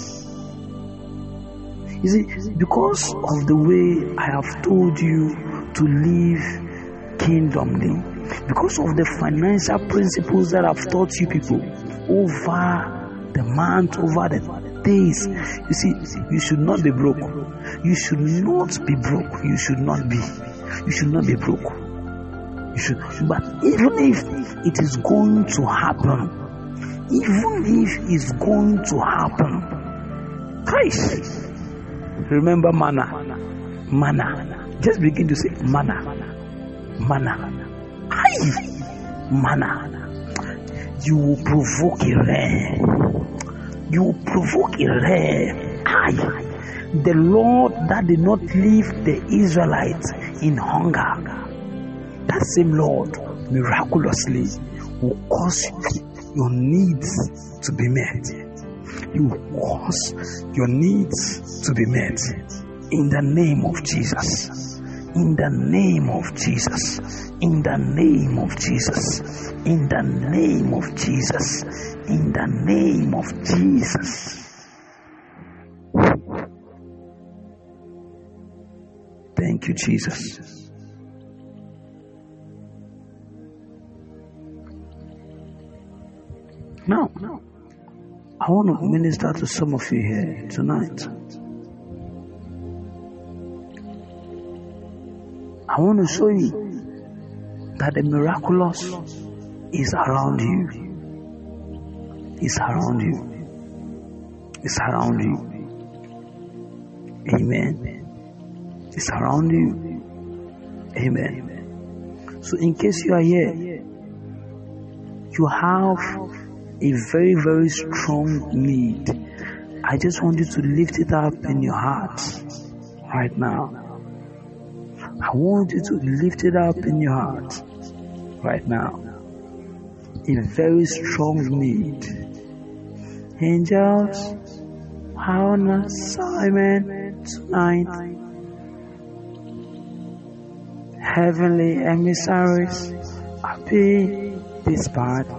you see, because of the way I have told you to live kingdomly, because of the financial principles that I've taught you people over the month, over the days, you see, you should not be broke. You should not be broke. You should not be. You should not be broke. You should. But even if it is going to happen, even if it's going to happen, Christ, remember manna, manna. Just begin to say manna, manna, hi, manna. You will provoke a rain. You will provoke a rain. Aye. The Lord that did not leave the Israelites in hunger, that same Lord miraculously will cause your needs to be met. You will cause your needs to be met. In the name of Jesus. In the name of Jesus. In the name of Jesus. In the name of Jesus. In the name of Jesus. Thank you, Jesus. Now, I want to minister to some of you here tonight. I want to show you that the miraculous is around you. It's around you. It's around you. Amen. It's around you. Amen. So in case you are here, you have a very, very strong need. I just want you to lift it up in your heart right now. I want you to lift it up in your heart right now. A very strong need. Angels are on assignment tonight. Heavenly emissaries are being dispatched,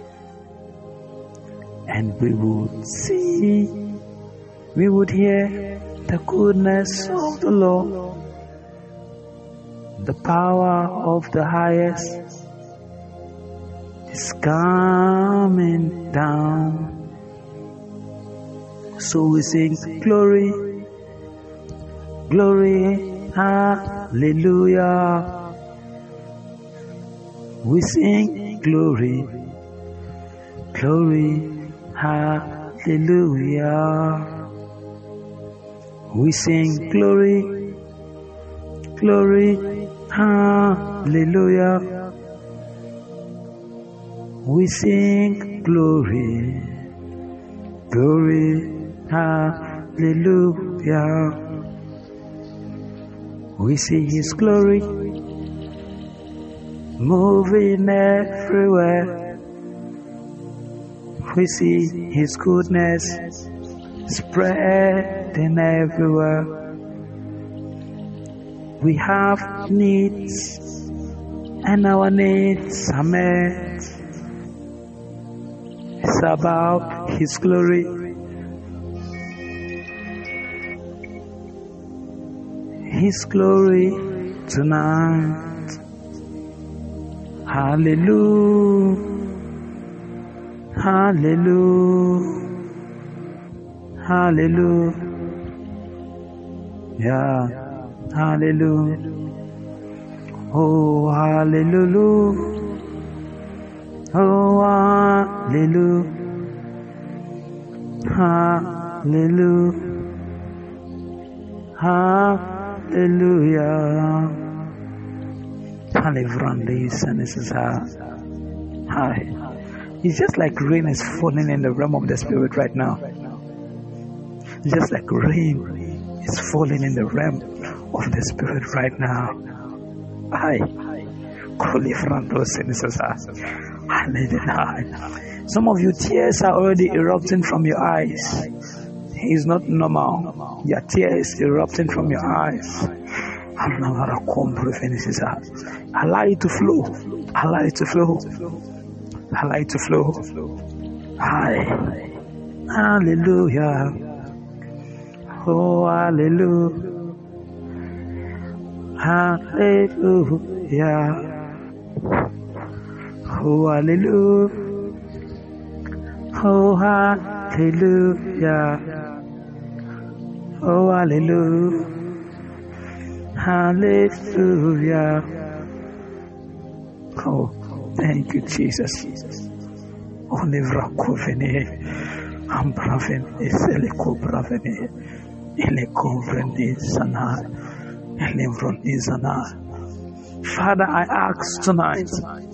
and we would see, we would hear the goodness of the Lord, the power of the highest is coming down. So we sing glory, glory, hallelujah. We sing glory, glory, hallelujah. We sing glory, glory, hallelujah. We sing glory, glory, hallelujah. We see His glory moving everywhere. We see His goodness spreading everywhere. We have needs, and our needs are met. It's about His glory. His glory tonight. Hallelujah. Hallelujah. Hallelujah. Yeah. Hallelujah. Oh, hallelujah. Oh, hallelujah. Hallelujah. Hallelujah. Hallelujah. Hi. It's just like rain is falling in the realm of the spirit right now. It's just like rain is falling in the realm of the spirit right now. Hi. Some of you tears are already erupting from your eyes. It's not normal. Your tears erupting from your eyes. Allow it to flow. Allow it to flow. Allow it to flow. Hi. Hallelujah. Oh, hallelujah. Hallelujah. Oh, hallelujah. Oh, hallelujah. Oh, hallelujah. Hallelujah. Oh, thank you, Jesus. Oh, never covenant. I'm braving. It's a little braving. Father, I ask tonight,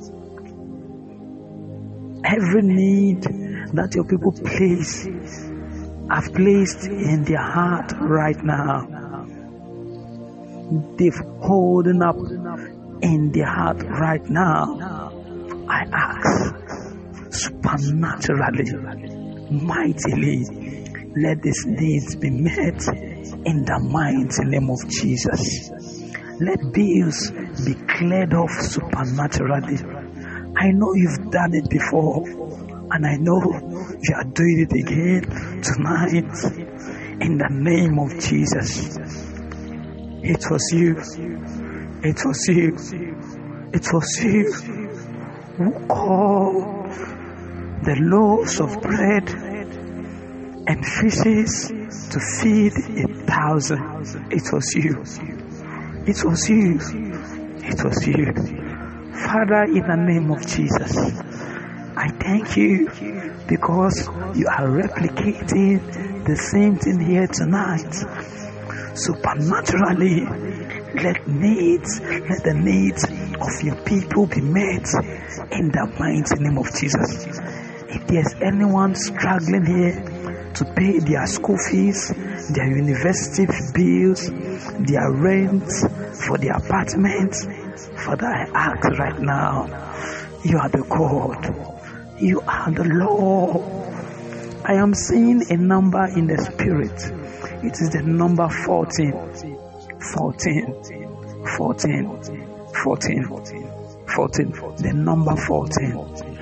every need that your people place, have placed in their heart right now, they've holding up in their heart right now, I ask supernaturally, mightily, let these needs be met in the mighty name of Jesus. Let bills be cleared off supernaturally. I know you've done it before, and I know you are doing it again tonight in the name of Jesus. It was you, it was you, it was you who called the loaves of bread and fishes to feed a thousand. It was you. It was you. It was you. Father, in the name of Jesus, I thank you because you are replicating the same thing here tonight. Supernaturally, let needs, let the needs of your people be met in the mighty name of Jesus. If there's anyone struggling here to pay their school fees, their university bills, their rent for their apartments, Father, I ask right now, you are the God, you are the Lord. I am seeing a number in the spirit. It is the number fourteen, fourteen, fourteen, fourteen, fourteen, the number fourteen.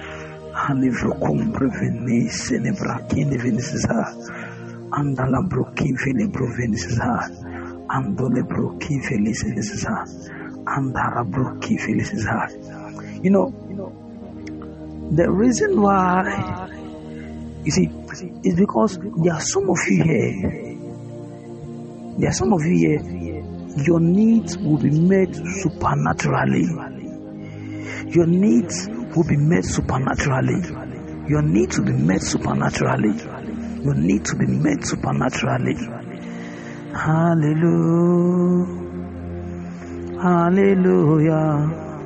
Andala brokin fili provinces andole brokin felices andara brokin felices. You know, the reason why, you see, is because there are some of you here. There are some of you here. Your needs will be met supernaturally. Your needs will be met supernaturally. Your needs will be met supernaturally. You need to be met supernaturally. Hallelujah. Hallelujah.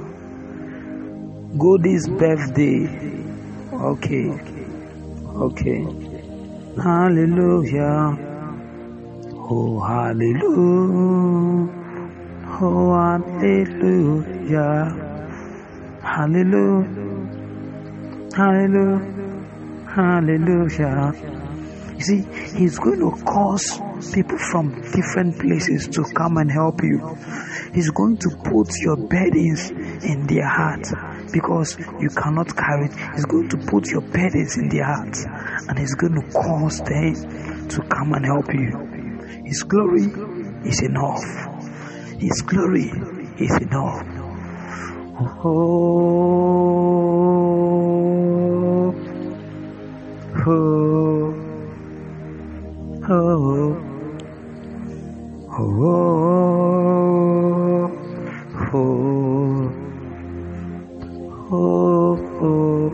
God's birthday. Okay. Okay. Hallelujah. Oh, hallelujah. Oh, hallelujah. Hallelujah. Hallelujah. Hallelujah. You see, he's going to cause people from different places to come and help you. He's going to put your burdens in their heart because you cannot carry it. He's going to put your burdens in their heart and he's going to cause them to come and help you. His glory is enough. His glory is enough. Oh, oh, oh, oh, oh, oh, oh,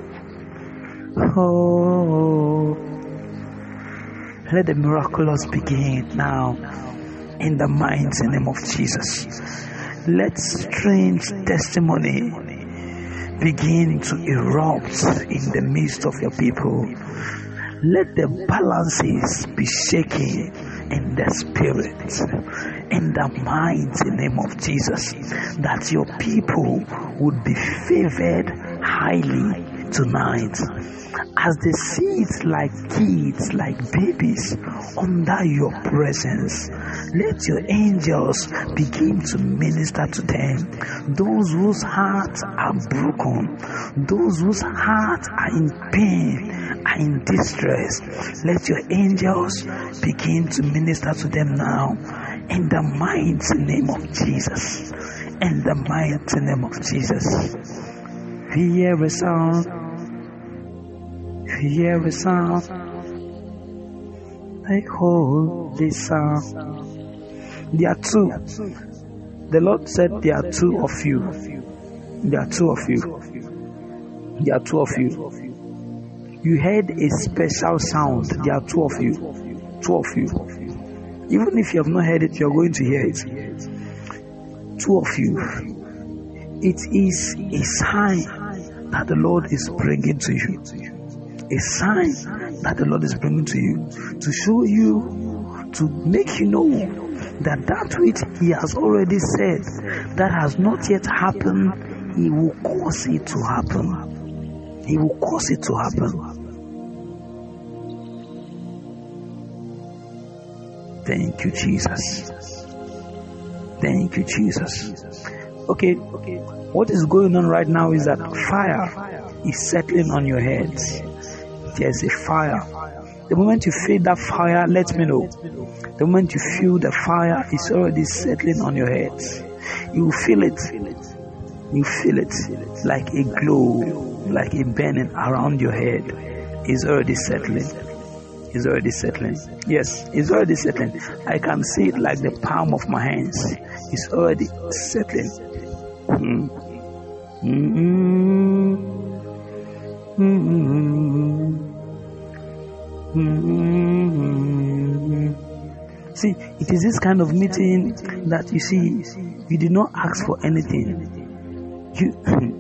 oh. Let the miraculous begin now in the mighty name of Jesus. Let strange testimony begin to erupt in the midst of your people. Let the balances be shaken in the spirit, in the mighty name of Jesus, that your people would be favored highly tonight. As they sit like kids, like babies, under your presence, let your angels begin to minister to them. Those whose hearts are broken, those whose hearts are in pain, are in distress, let your angels begin to minister to them now. In the mighty name of Jesus. In the mighty name of Jesus. We hear a sound. We hear a sound. I hold this sound. There are two. The Lord said there are two of you. There are two of you. There are two of you. You heard a special sound. There are two of you. Two of you. Even if you have not heard it, you are going to hear it. Two of you. It is a sign that the Lord is bringing to you. A sign that the Lord is bringing to you. To show you, to make you know that that which He has already said, that has not yet happened, He will cause it to happen. He will cause it to happen. Thank you, Jesus. Thank you, Jesus. Okay, what is going on right now is that fire is settling on your head. There's a fire. The moment you feel that fire, let me know. The moment you feel the fire is already settling on your head. You feel it. You feel it like a glow, like a burning around your head. It's already settling. It's already settling. Yes, it's already settling. I can see it like the palm of my hands. It's already settling. Mm. Mm-hmm. Mm-hmm. Mm-hmm. See, it is this kind of meeting that you see, you did not ask for anything. You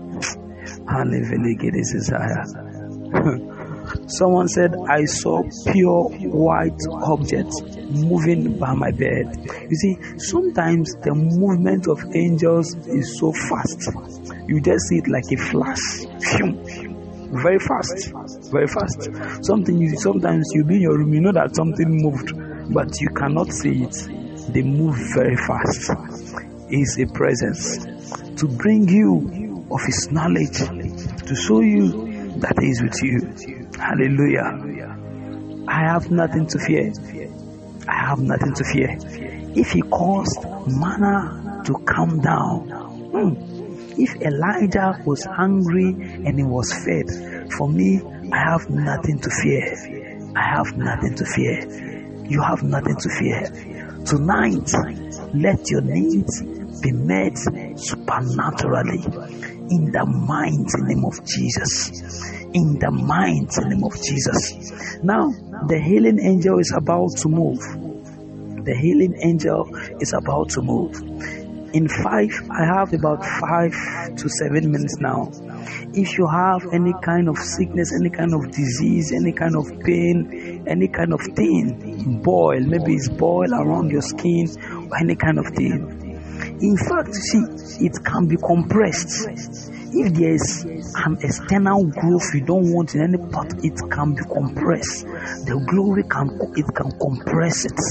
Someone said, I saw pure white objects moving by my bed. You see, sometimes the movement of angels is so fast. You just see it like a flash. Very fast. Very fast. Something you, sometimes you be in your room, you know that something moved, but you cannot see it. They move very fast. It's a presence to bring you of His knowledge, to show you that He is with you. Hallelujah. I have nothing to fear. I have nothing to fear. If He caused manna to come down, hmm, if Elijah was hungry and he was fed, for me, I have nothing to fear. I have nothing to fear. You have nothing to fear. Tonight, let your needs be met supernaturally in the mighty name of Jesus. In the mighty name of Jesus. Now, the healing angel is about to move. The healing angel is about to move. In five, I have about five to seven minutes now. If you have any kind of sickness, any kind of disease, any kind of pain, any kind of thing, boil, maybe it's boil around your skin, or any kind of thing. In fact, see, it can be compressed. If there is an external growth you don't want in any part, it can be compressed. The glory can, it can compress it.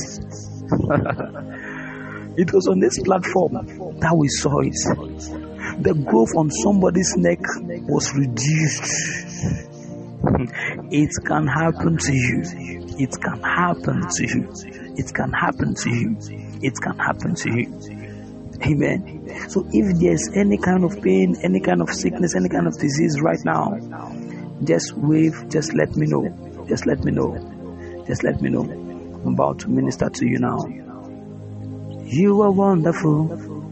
It was on this platform that we saw it. The growth on somebody's neck was reduced. It can happen to you. It can happen to you. It can happen to you. It can happen to you. Amen. So if there's any kind of pain, any kind of sickness, any kind of disease right now, just wave, just let me know. Just let me know. Just let me know. I'm about to minister to you now. You are wonderful.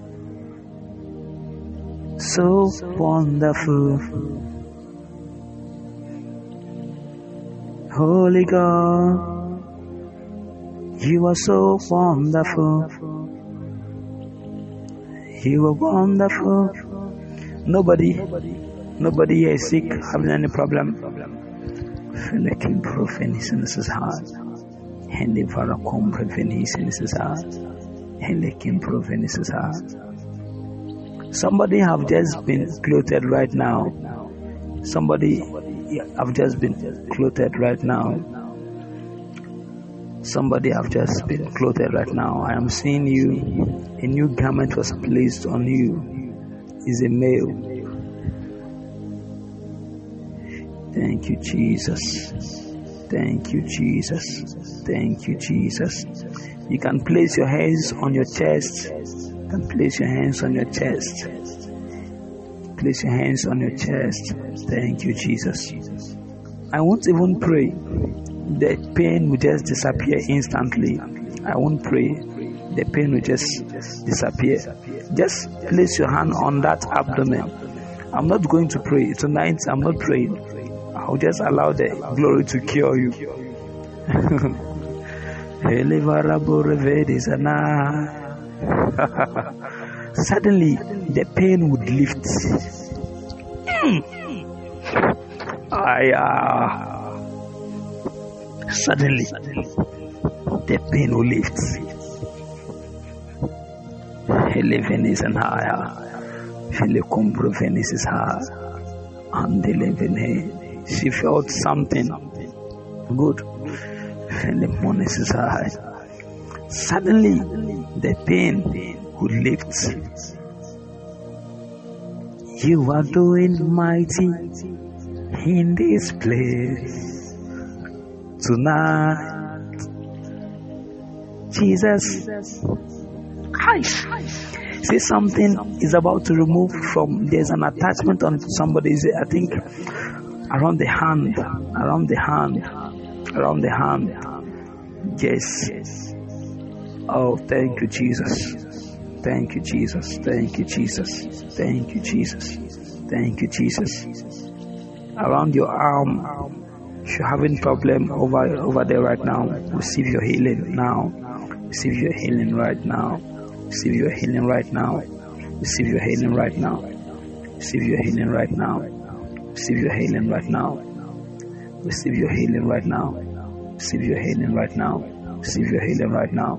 So wonderful. Holy God, you are so wonderful. You are wonderful. Nobody, nobody here is sick, having any problem. Felekin profenis is hard. Hendi varacom profenis is hard. Helekin profenis is hard. Somebody have just been clothed right now. Somebody have just been clothed right now. Somebody have just been clothed right now. I am seeing you. A new garment was placed on you. Is a male. Thank you, Jesus. Thank you, Jesus. Thank you, Jesus. You can place your hands on your chest. You can place your hands on your chest. Place your hands on your chest. Thank you, Jesus. I won't even pray. The pain will just disappear instantly. I won't pray. The pain will just disappear. Just place your hand on that abdomen. I'm not going to pray. Tonight, I'm not praying. I'll just allow the glory to cure you. Suddenly, the pain would lift. I, uh, suddenly, the pain will lift. Elevenis and higher. Felecombrovenis is high. And elevene. She felt something good. Felemonis is high. Suddenly, the pain would lift. You are doing mighty in this place tonight, Jesus. See, something is about to remove from. There's an attachment on somebody. I think around the hand, around the hand, around the hand. Yes. Oh, thank you, Jesus. Thank you, Jesus. Thank you, Jesus. Thank you, Jesus. Thank you, Jesus. Around your arm, if you're having problem over over there right now, receive your healing now. Receive your healing right now. Receive your healing right now. Receive your healing right now. Receive your healing right now. Receive your healing right now. Receive your healing right now. Receive your healing right now. Receive your healing right now.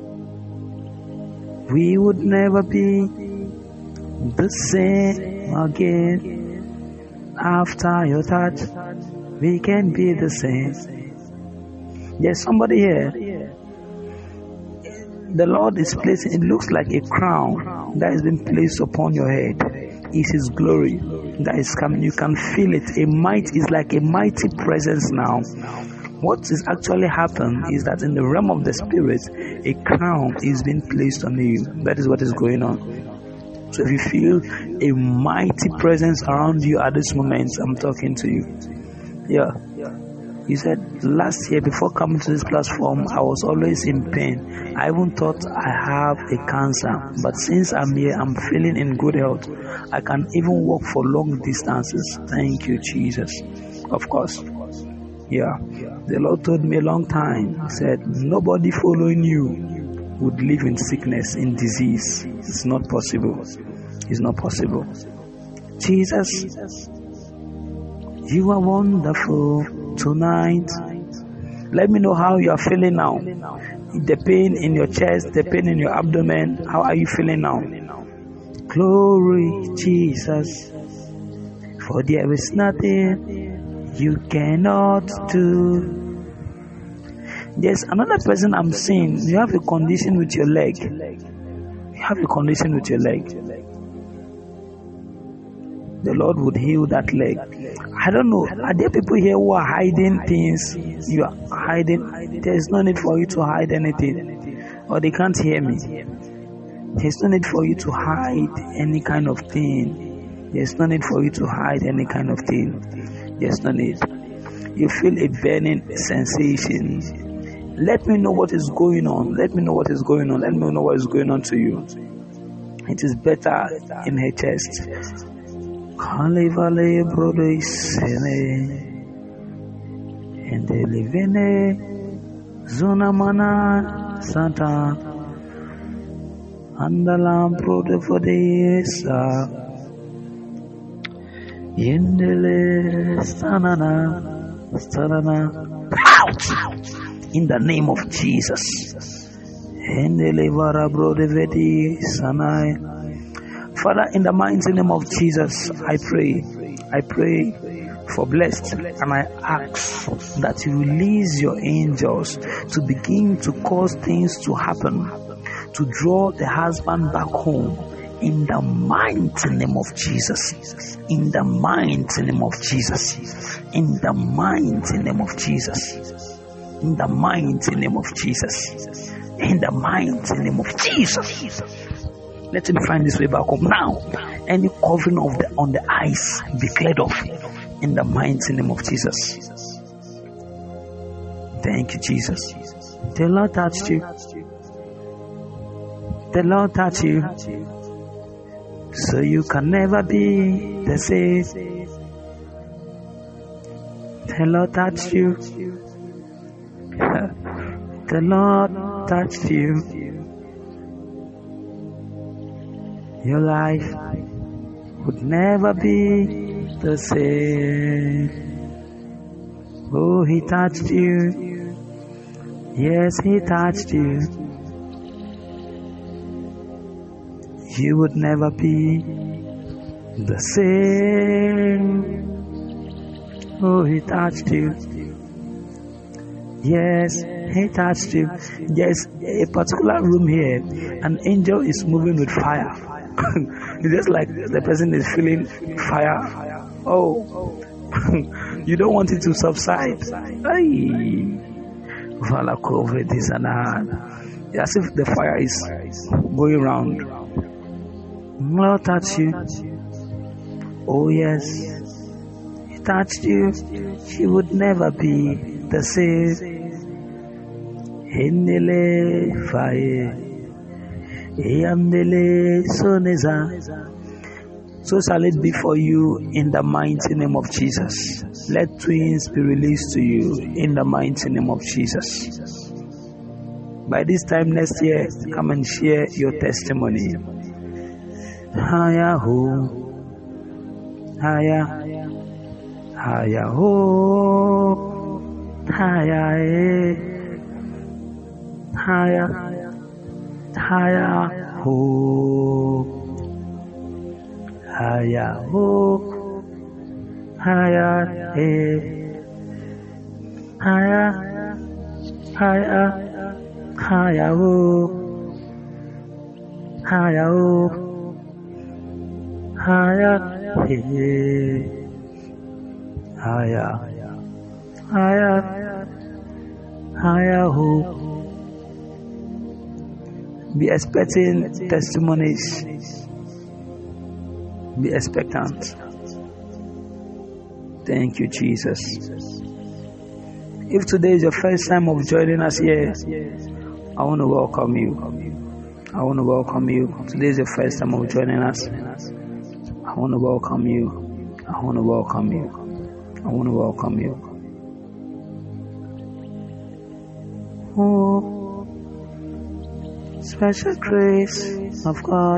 We would never be the same again. After your touch, we can be the same. There's somebody here. The Lord is placing, it looks like a crown that has been placed upon your head. It's His glory that is coming. You can feel it. A might is like a mighty presence now. What is actually happened is that in the realm of the spirit, a crown is being placed on you. That is what is going on. So if you feel a mighty presence around you at this moment, I'm talking to you. Yeah. He said, last year before coming to this platform, I was always in pain. I even thought I have a cancer. But since I'm here, I'm feeling in good health. I can even walk for long distances. Thank you, Jesus. Of course. Yeah. The Lord told me a long time. He said, nobody following you would live in sickness, in disease. It's not possible. It's not possible. Jesus, you are wonderful tonight. Let me know how you are feeling now. The pain in your chest, the pain in your abdomen, how are you feeling now? Glory, Jesus, for there is nothing you cannot do. There's another person I'm seeing. You have a condition with your leg. You have a condition with your leg. The Lord would heal that leg. I don't know. Are there people here who are hiding things? You are hiding. There is no need for you to hide anything. Or they can't hear me. There's no need for you to hide any kind of thing. There's no need for you to hide any kind of thing. There's no need. You feel a burning sensation. Let me know what is going on. Let me know what is going on. Let me know what is going on to you. It is better in her chest. Kalivale brother sene. And the livene zona mana santa. Andalam brother for the yesa. Yendele stanana. Out in the name of Jesus. Father, in the mighty name of Jesus, I pray, I pray for blessed, and I ask that you release your angels to begin to cause things to happen, to draw the husband back home. In the mighty name of Jesus. In the mighty name of Jesus. In the mighty name of Jesus. In the mighty name of Jesus. In the mighty name of Jesus. Let him find his way back home now. Any covering of the on the eyes be cleared off. In the mighty name of Jesus. Thank you, Jesus. The Lord touched you. The Lord touched you. So you can never be the same. The Lord touched you. The Lord touched you. Your life would never be the same. Oh, He touched you. Yes, He touched you. You would never be the same. Oh, He touched you. Yes, He touched you. There's a particular room here. An angel is moving with fire. It's just like the person is feeling fire. Oh, you don't want it to subside. As if the fire is going round. Lord touched you. Oh yes, He touched you. She would never be the same. Hendele faye, eyamdele soneza. So shall it be for you in the mighty name of Jesus. Let twins be released to you in the mighty name of Jesus. By this time next year, come and share your testimony. Haya ho, haya, haya ho, haya e, haya, haya ho, haya ho, haya e, haya, haya, haya ho, haya ho. Haya, hey, haya, haya, haya, ho. Be expecting testimonies. Be expectant. Thank you, Jesus. If today is your first time of joining us here, I want to welcome you. I want to welcome you. Today is your first time of joining us. I want to welcome you. I want to welcome you. I want to welcome you. Oh, special grace of God.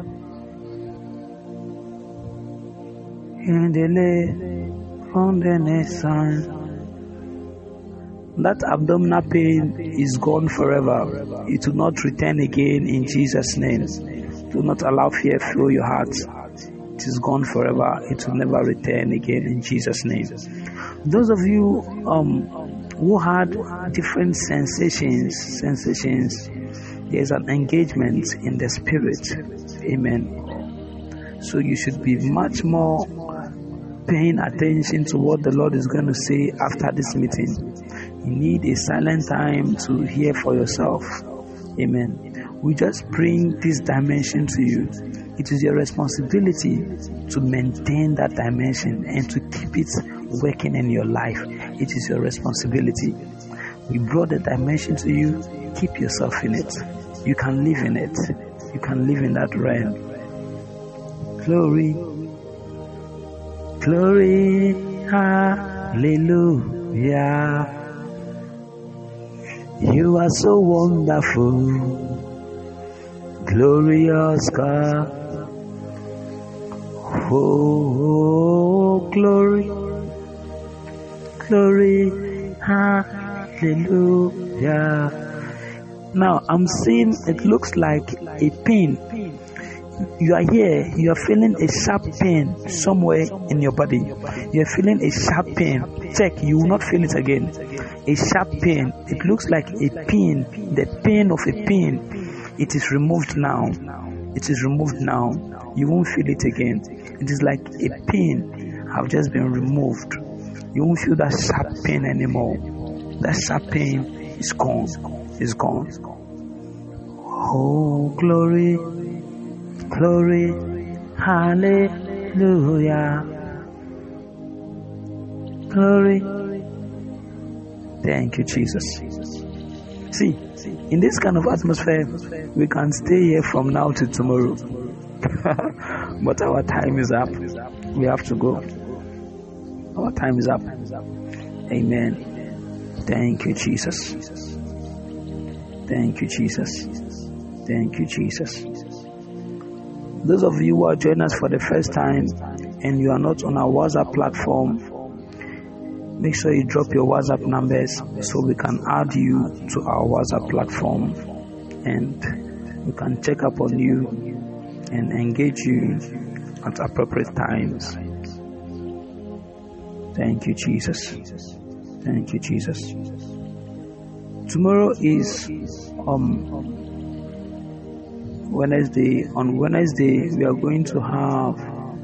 In the lay from the nation. That abdominal pain is gone forever. It will not return again in Jesus' name. Do not allow fear fill your heart. It is gone forever. It will never return again in Jesus' name. Those of you um, who had different sensations, sensations, there's an engagement in the spirit. Amen. So you should be much more paying attention to what the Lord is going to say after this meeting. You need a silent time to hear for yourself. Amen. we just bring this dimension to you. It is your responsibility to maintain that dimension and to keep it working in your life. It is your responsibility. We brought the dimension to you. Keep yourself in it. You can live in it. You can live in that realm. Glory, glory, hallelujah. You are so wonderful, glorious God. Oh, glory, glory, hallelujah. Now I'm seeing it looks like a pin. You are here, you are feeling a sharp pain somewhere in your body. You are feeling a sharp pain. Check, you will not feel it again. A sharp pain. It looks like a pin. The pain of a pin. It is removed now. It is removed now. You won't feel it again. It is like a pain have just been removed. You won't feel that sharp pain anymore. That sharp pain is gone. It's gone. Oh, glory. Glory, hallelujah. Glory. Thank you, Jesus. See, in this kind of atmosphere, we can stay here from now to tomorrow. But our time is up. We have to go. Our time is up. Amen. Thank you, Jesus. Thank you, Jesus. Thank you, Jesus. Those of you who are joining us for the first time and you are not on our WhatsApp platform, make sure you drop your WhatsApp numbers so we can add you to our WhatsApp platform and we can check up on you and engage you at appropriate times. Thank you, Jesus. Thank you, Jesus. Tomorrow is um Wednesday. On Wednesday, we are going to have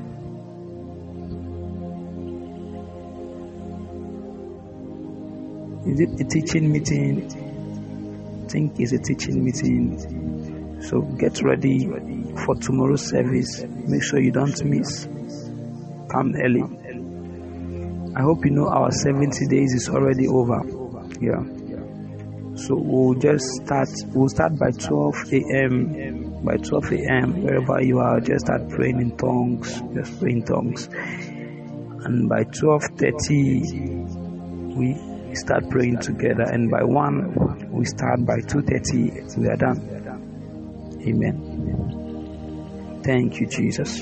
is it a teaching meeting? I think it's a teaching meeting. So get ready for tomorrow's service. Make sure you don't miss. Come early. I hope you know our seventy days is already over. Yeah. So we'll just start. We'll start by twelve a.m. By twelve a.m. wherever you are, just start praying in tongues. Just pray in tongues. And by twelve thirty, we start praying together. And by one, we start. By two thirty, we are done. Amen. Thank you, Jesus.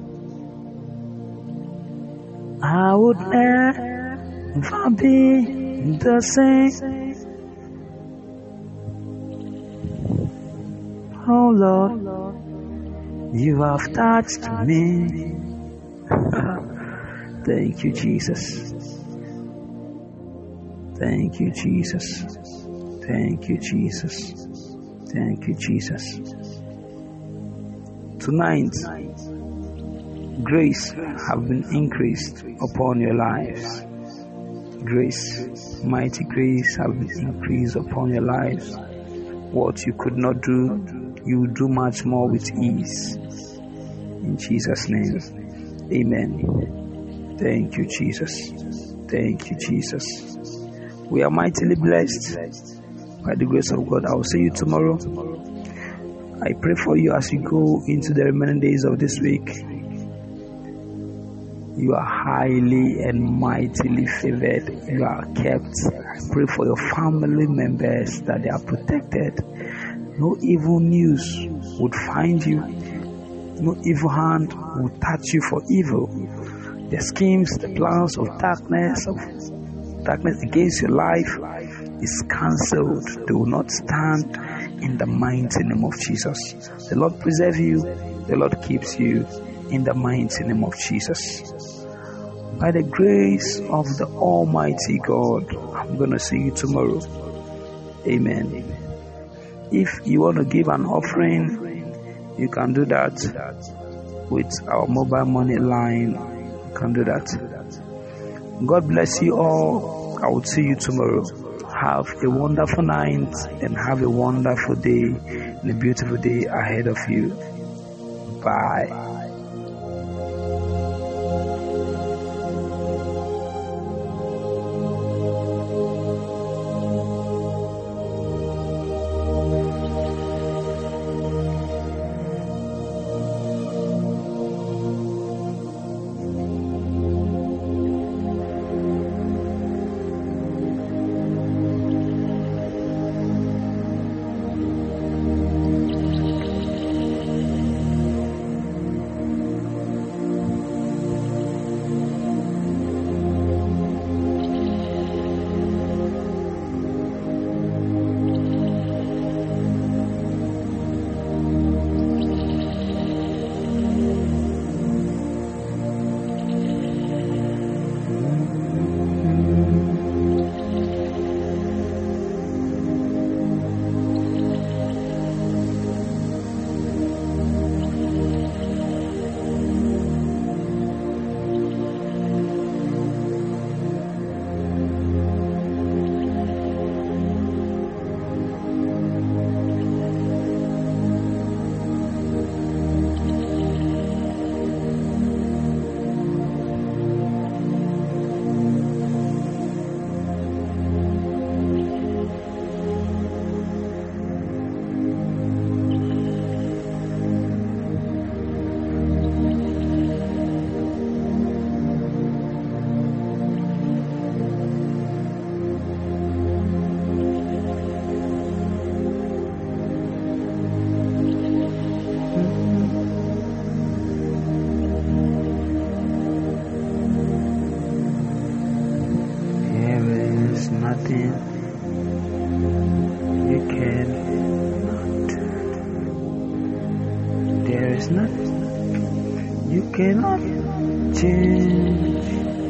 I would never be the same. Oh Lord, you have touched me. Thank you, Jesus. Thank you, Jesus. Thank you, Jesus. Thank you, Jesus. Tonight, grace have been increased upon your lives. Grace, mighty grace have been increased upon your lives. What you could not do, you will do much more with ease. In Jesus' name, amen. Thank you, Jesus. Thank you, Jesus. We are mightily blessed by the grace of God. I will see you tomorrow. I pray for you as you go into the remaining days of this week. You are highly and mightily favored. You are kept. I pray for your family members that they are protected. No evil news would find you. No evil hand will touch you for evil. The schemes, the plans of darkness, of darkness against your life is cancelled. They will not stand in the mighty name of Jesus. The Lord preserve you. The Lord keeps you in the mighty name of Jesus. By the grace of the Almighty God, I'm going to see you tomorrow. Amen. If you want to give an offering, you can do that with our mobile money line. You can do that. God bless you all. I will see you tomorrow. Have a wonderful night and have a wonderful day. and a beautiful day ahead of you. Bye. Nothing you cannot do. There is nothing you cannot change.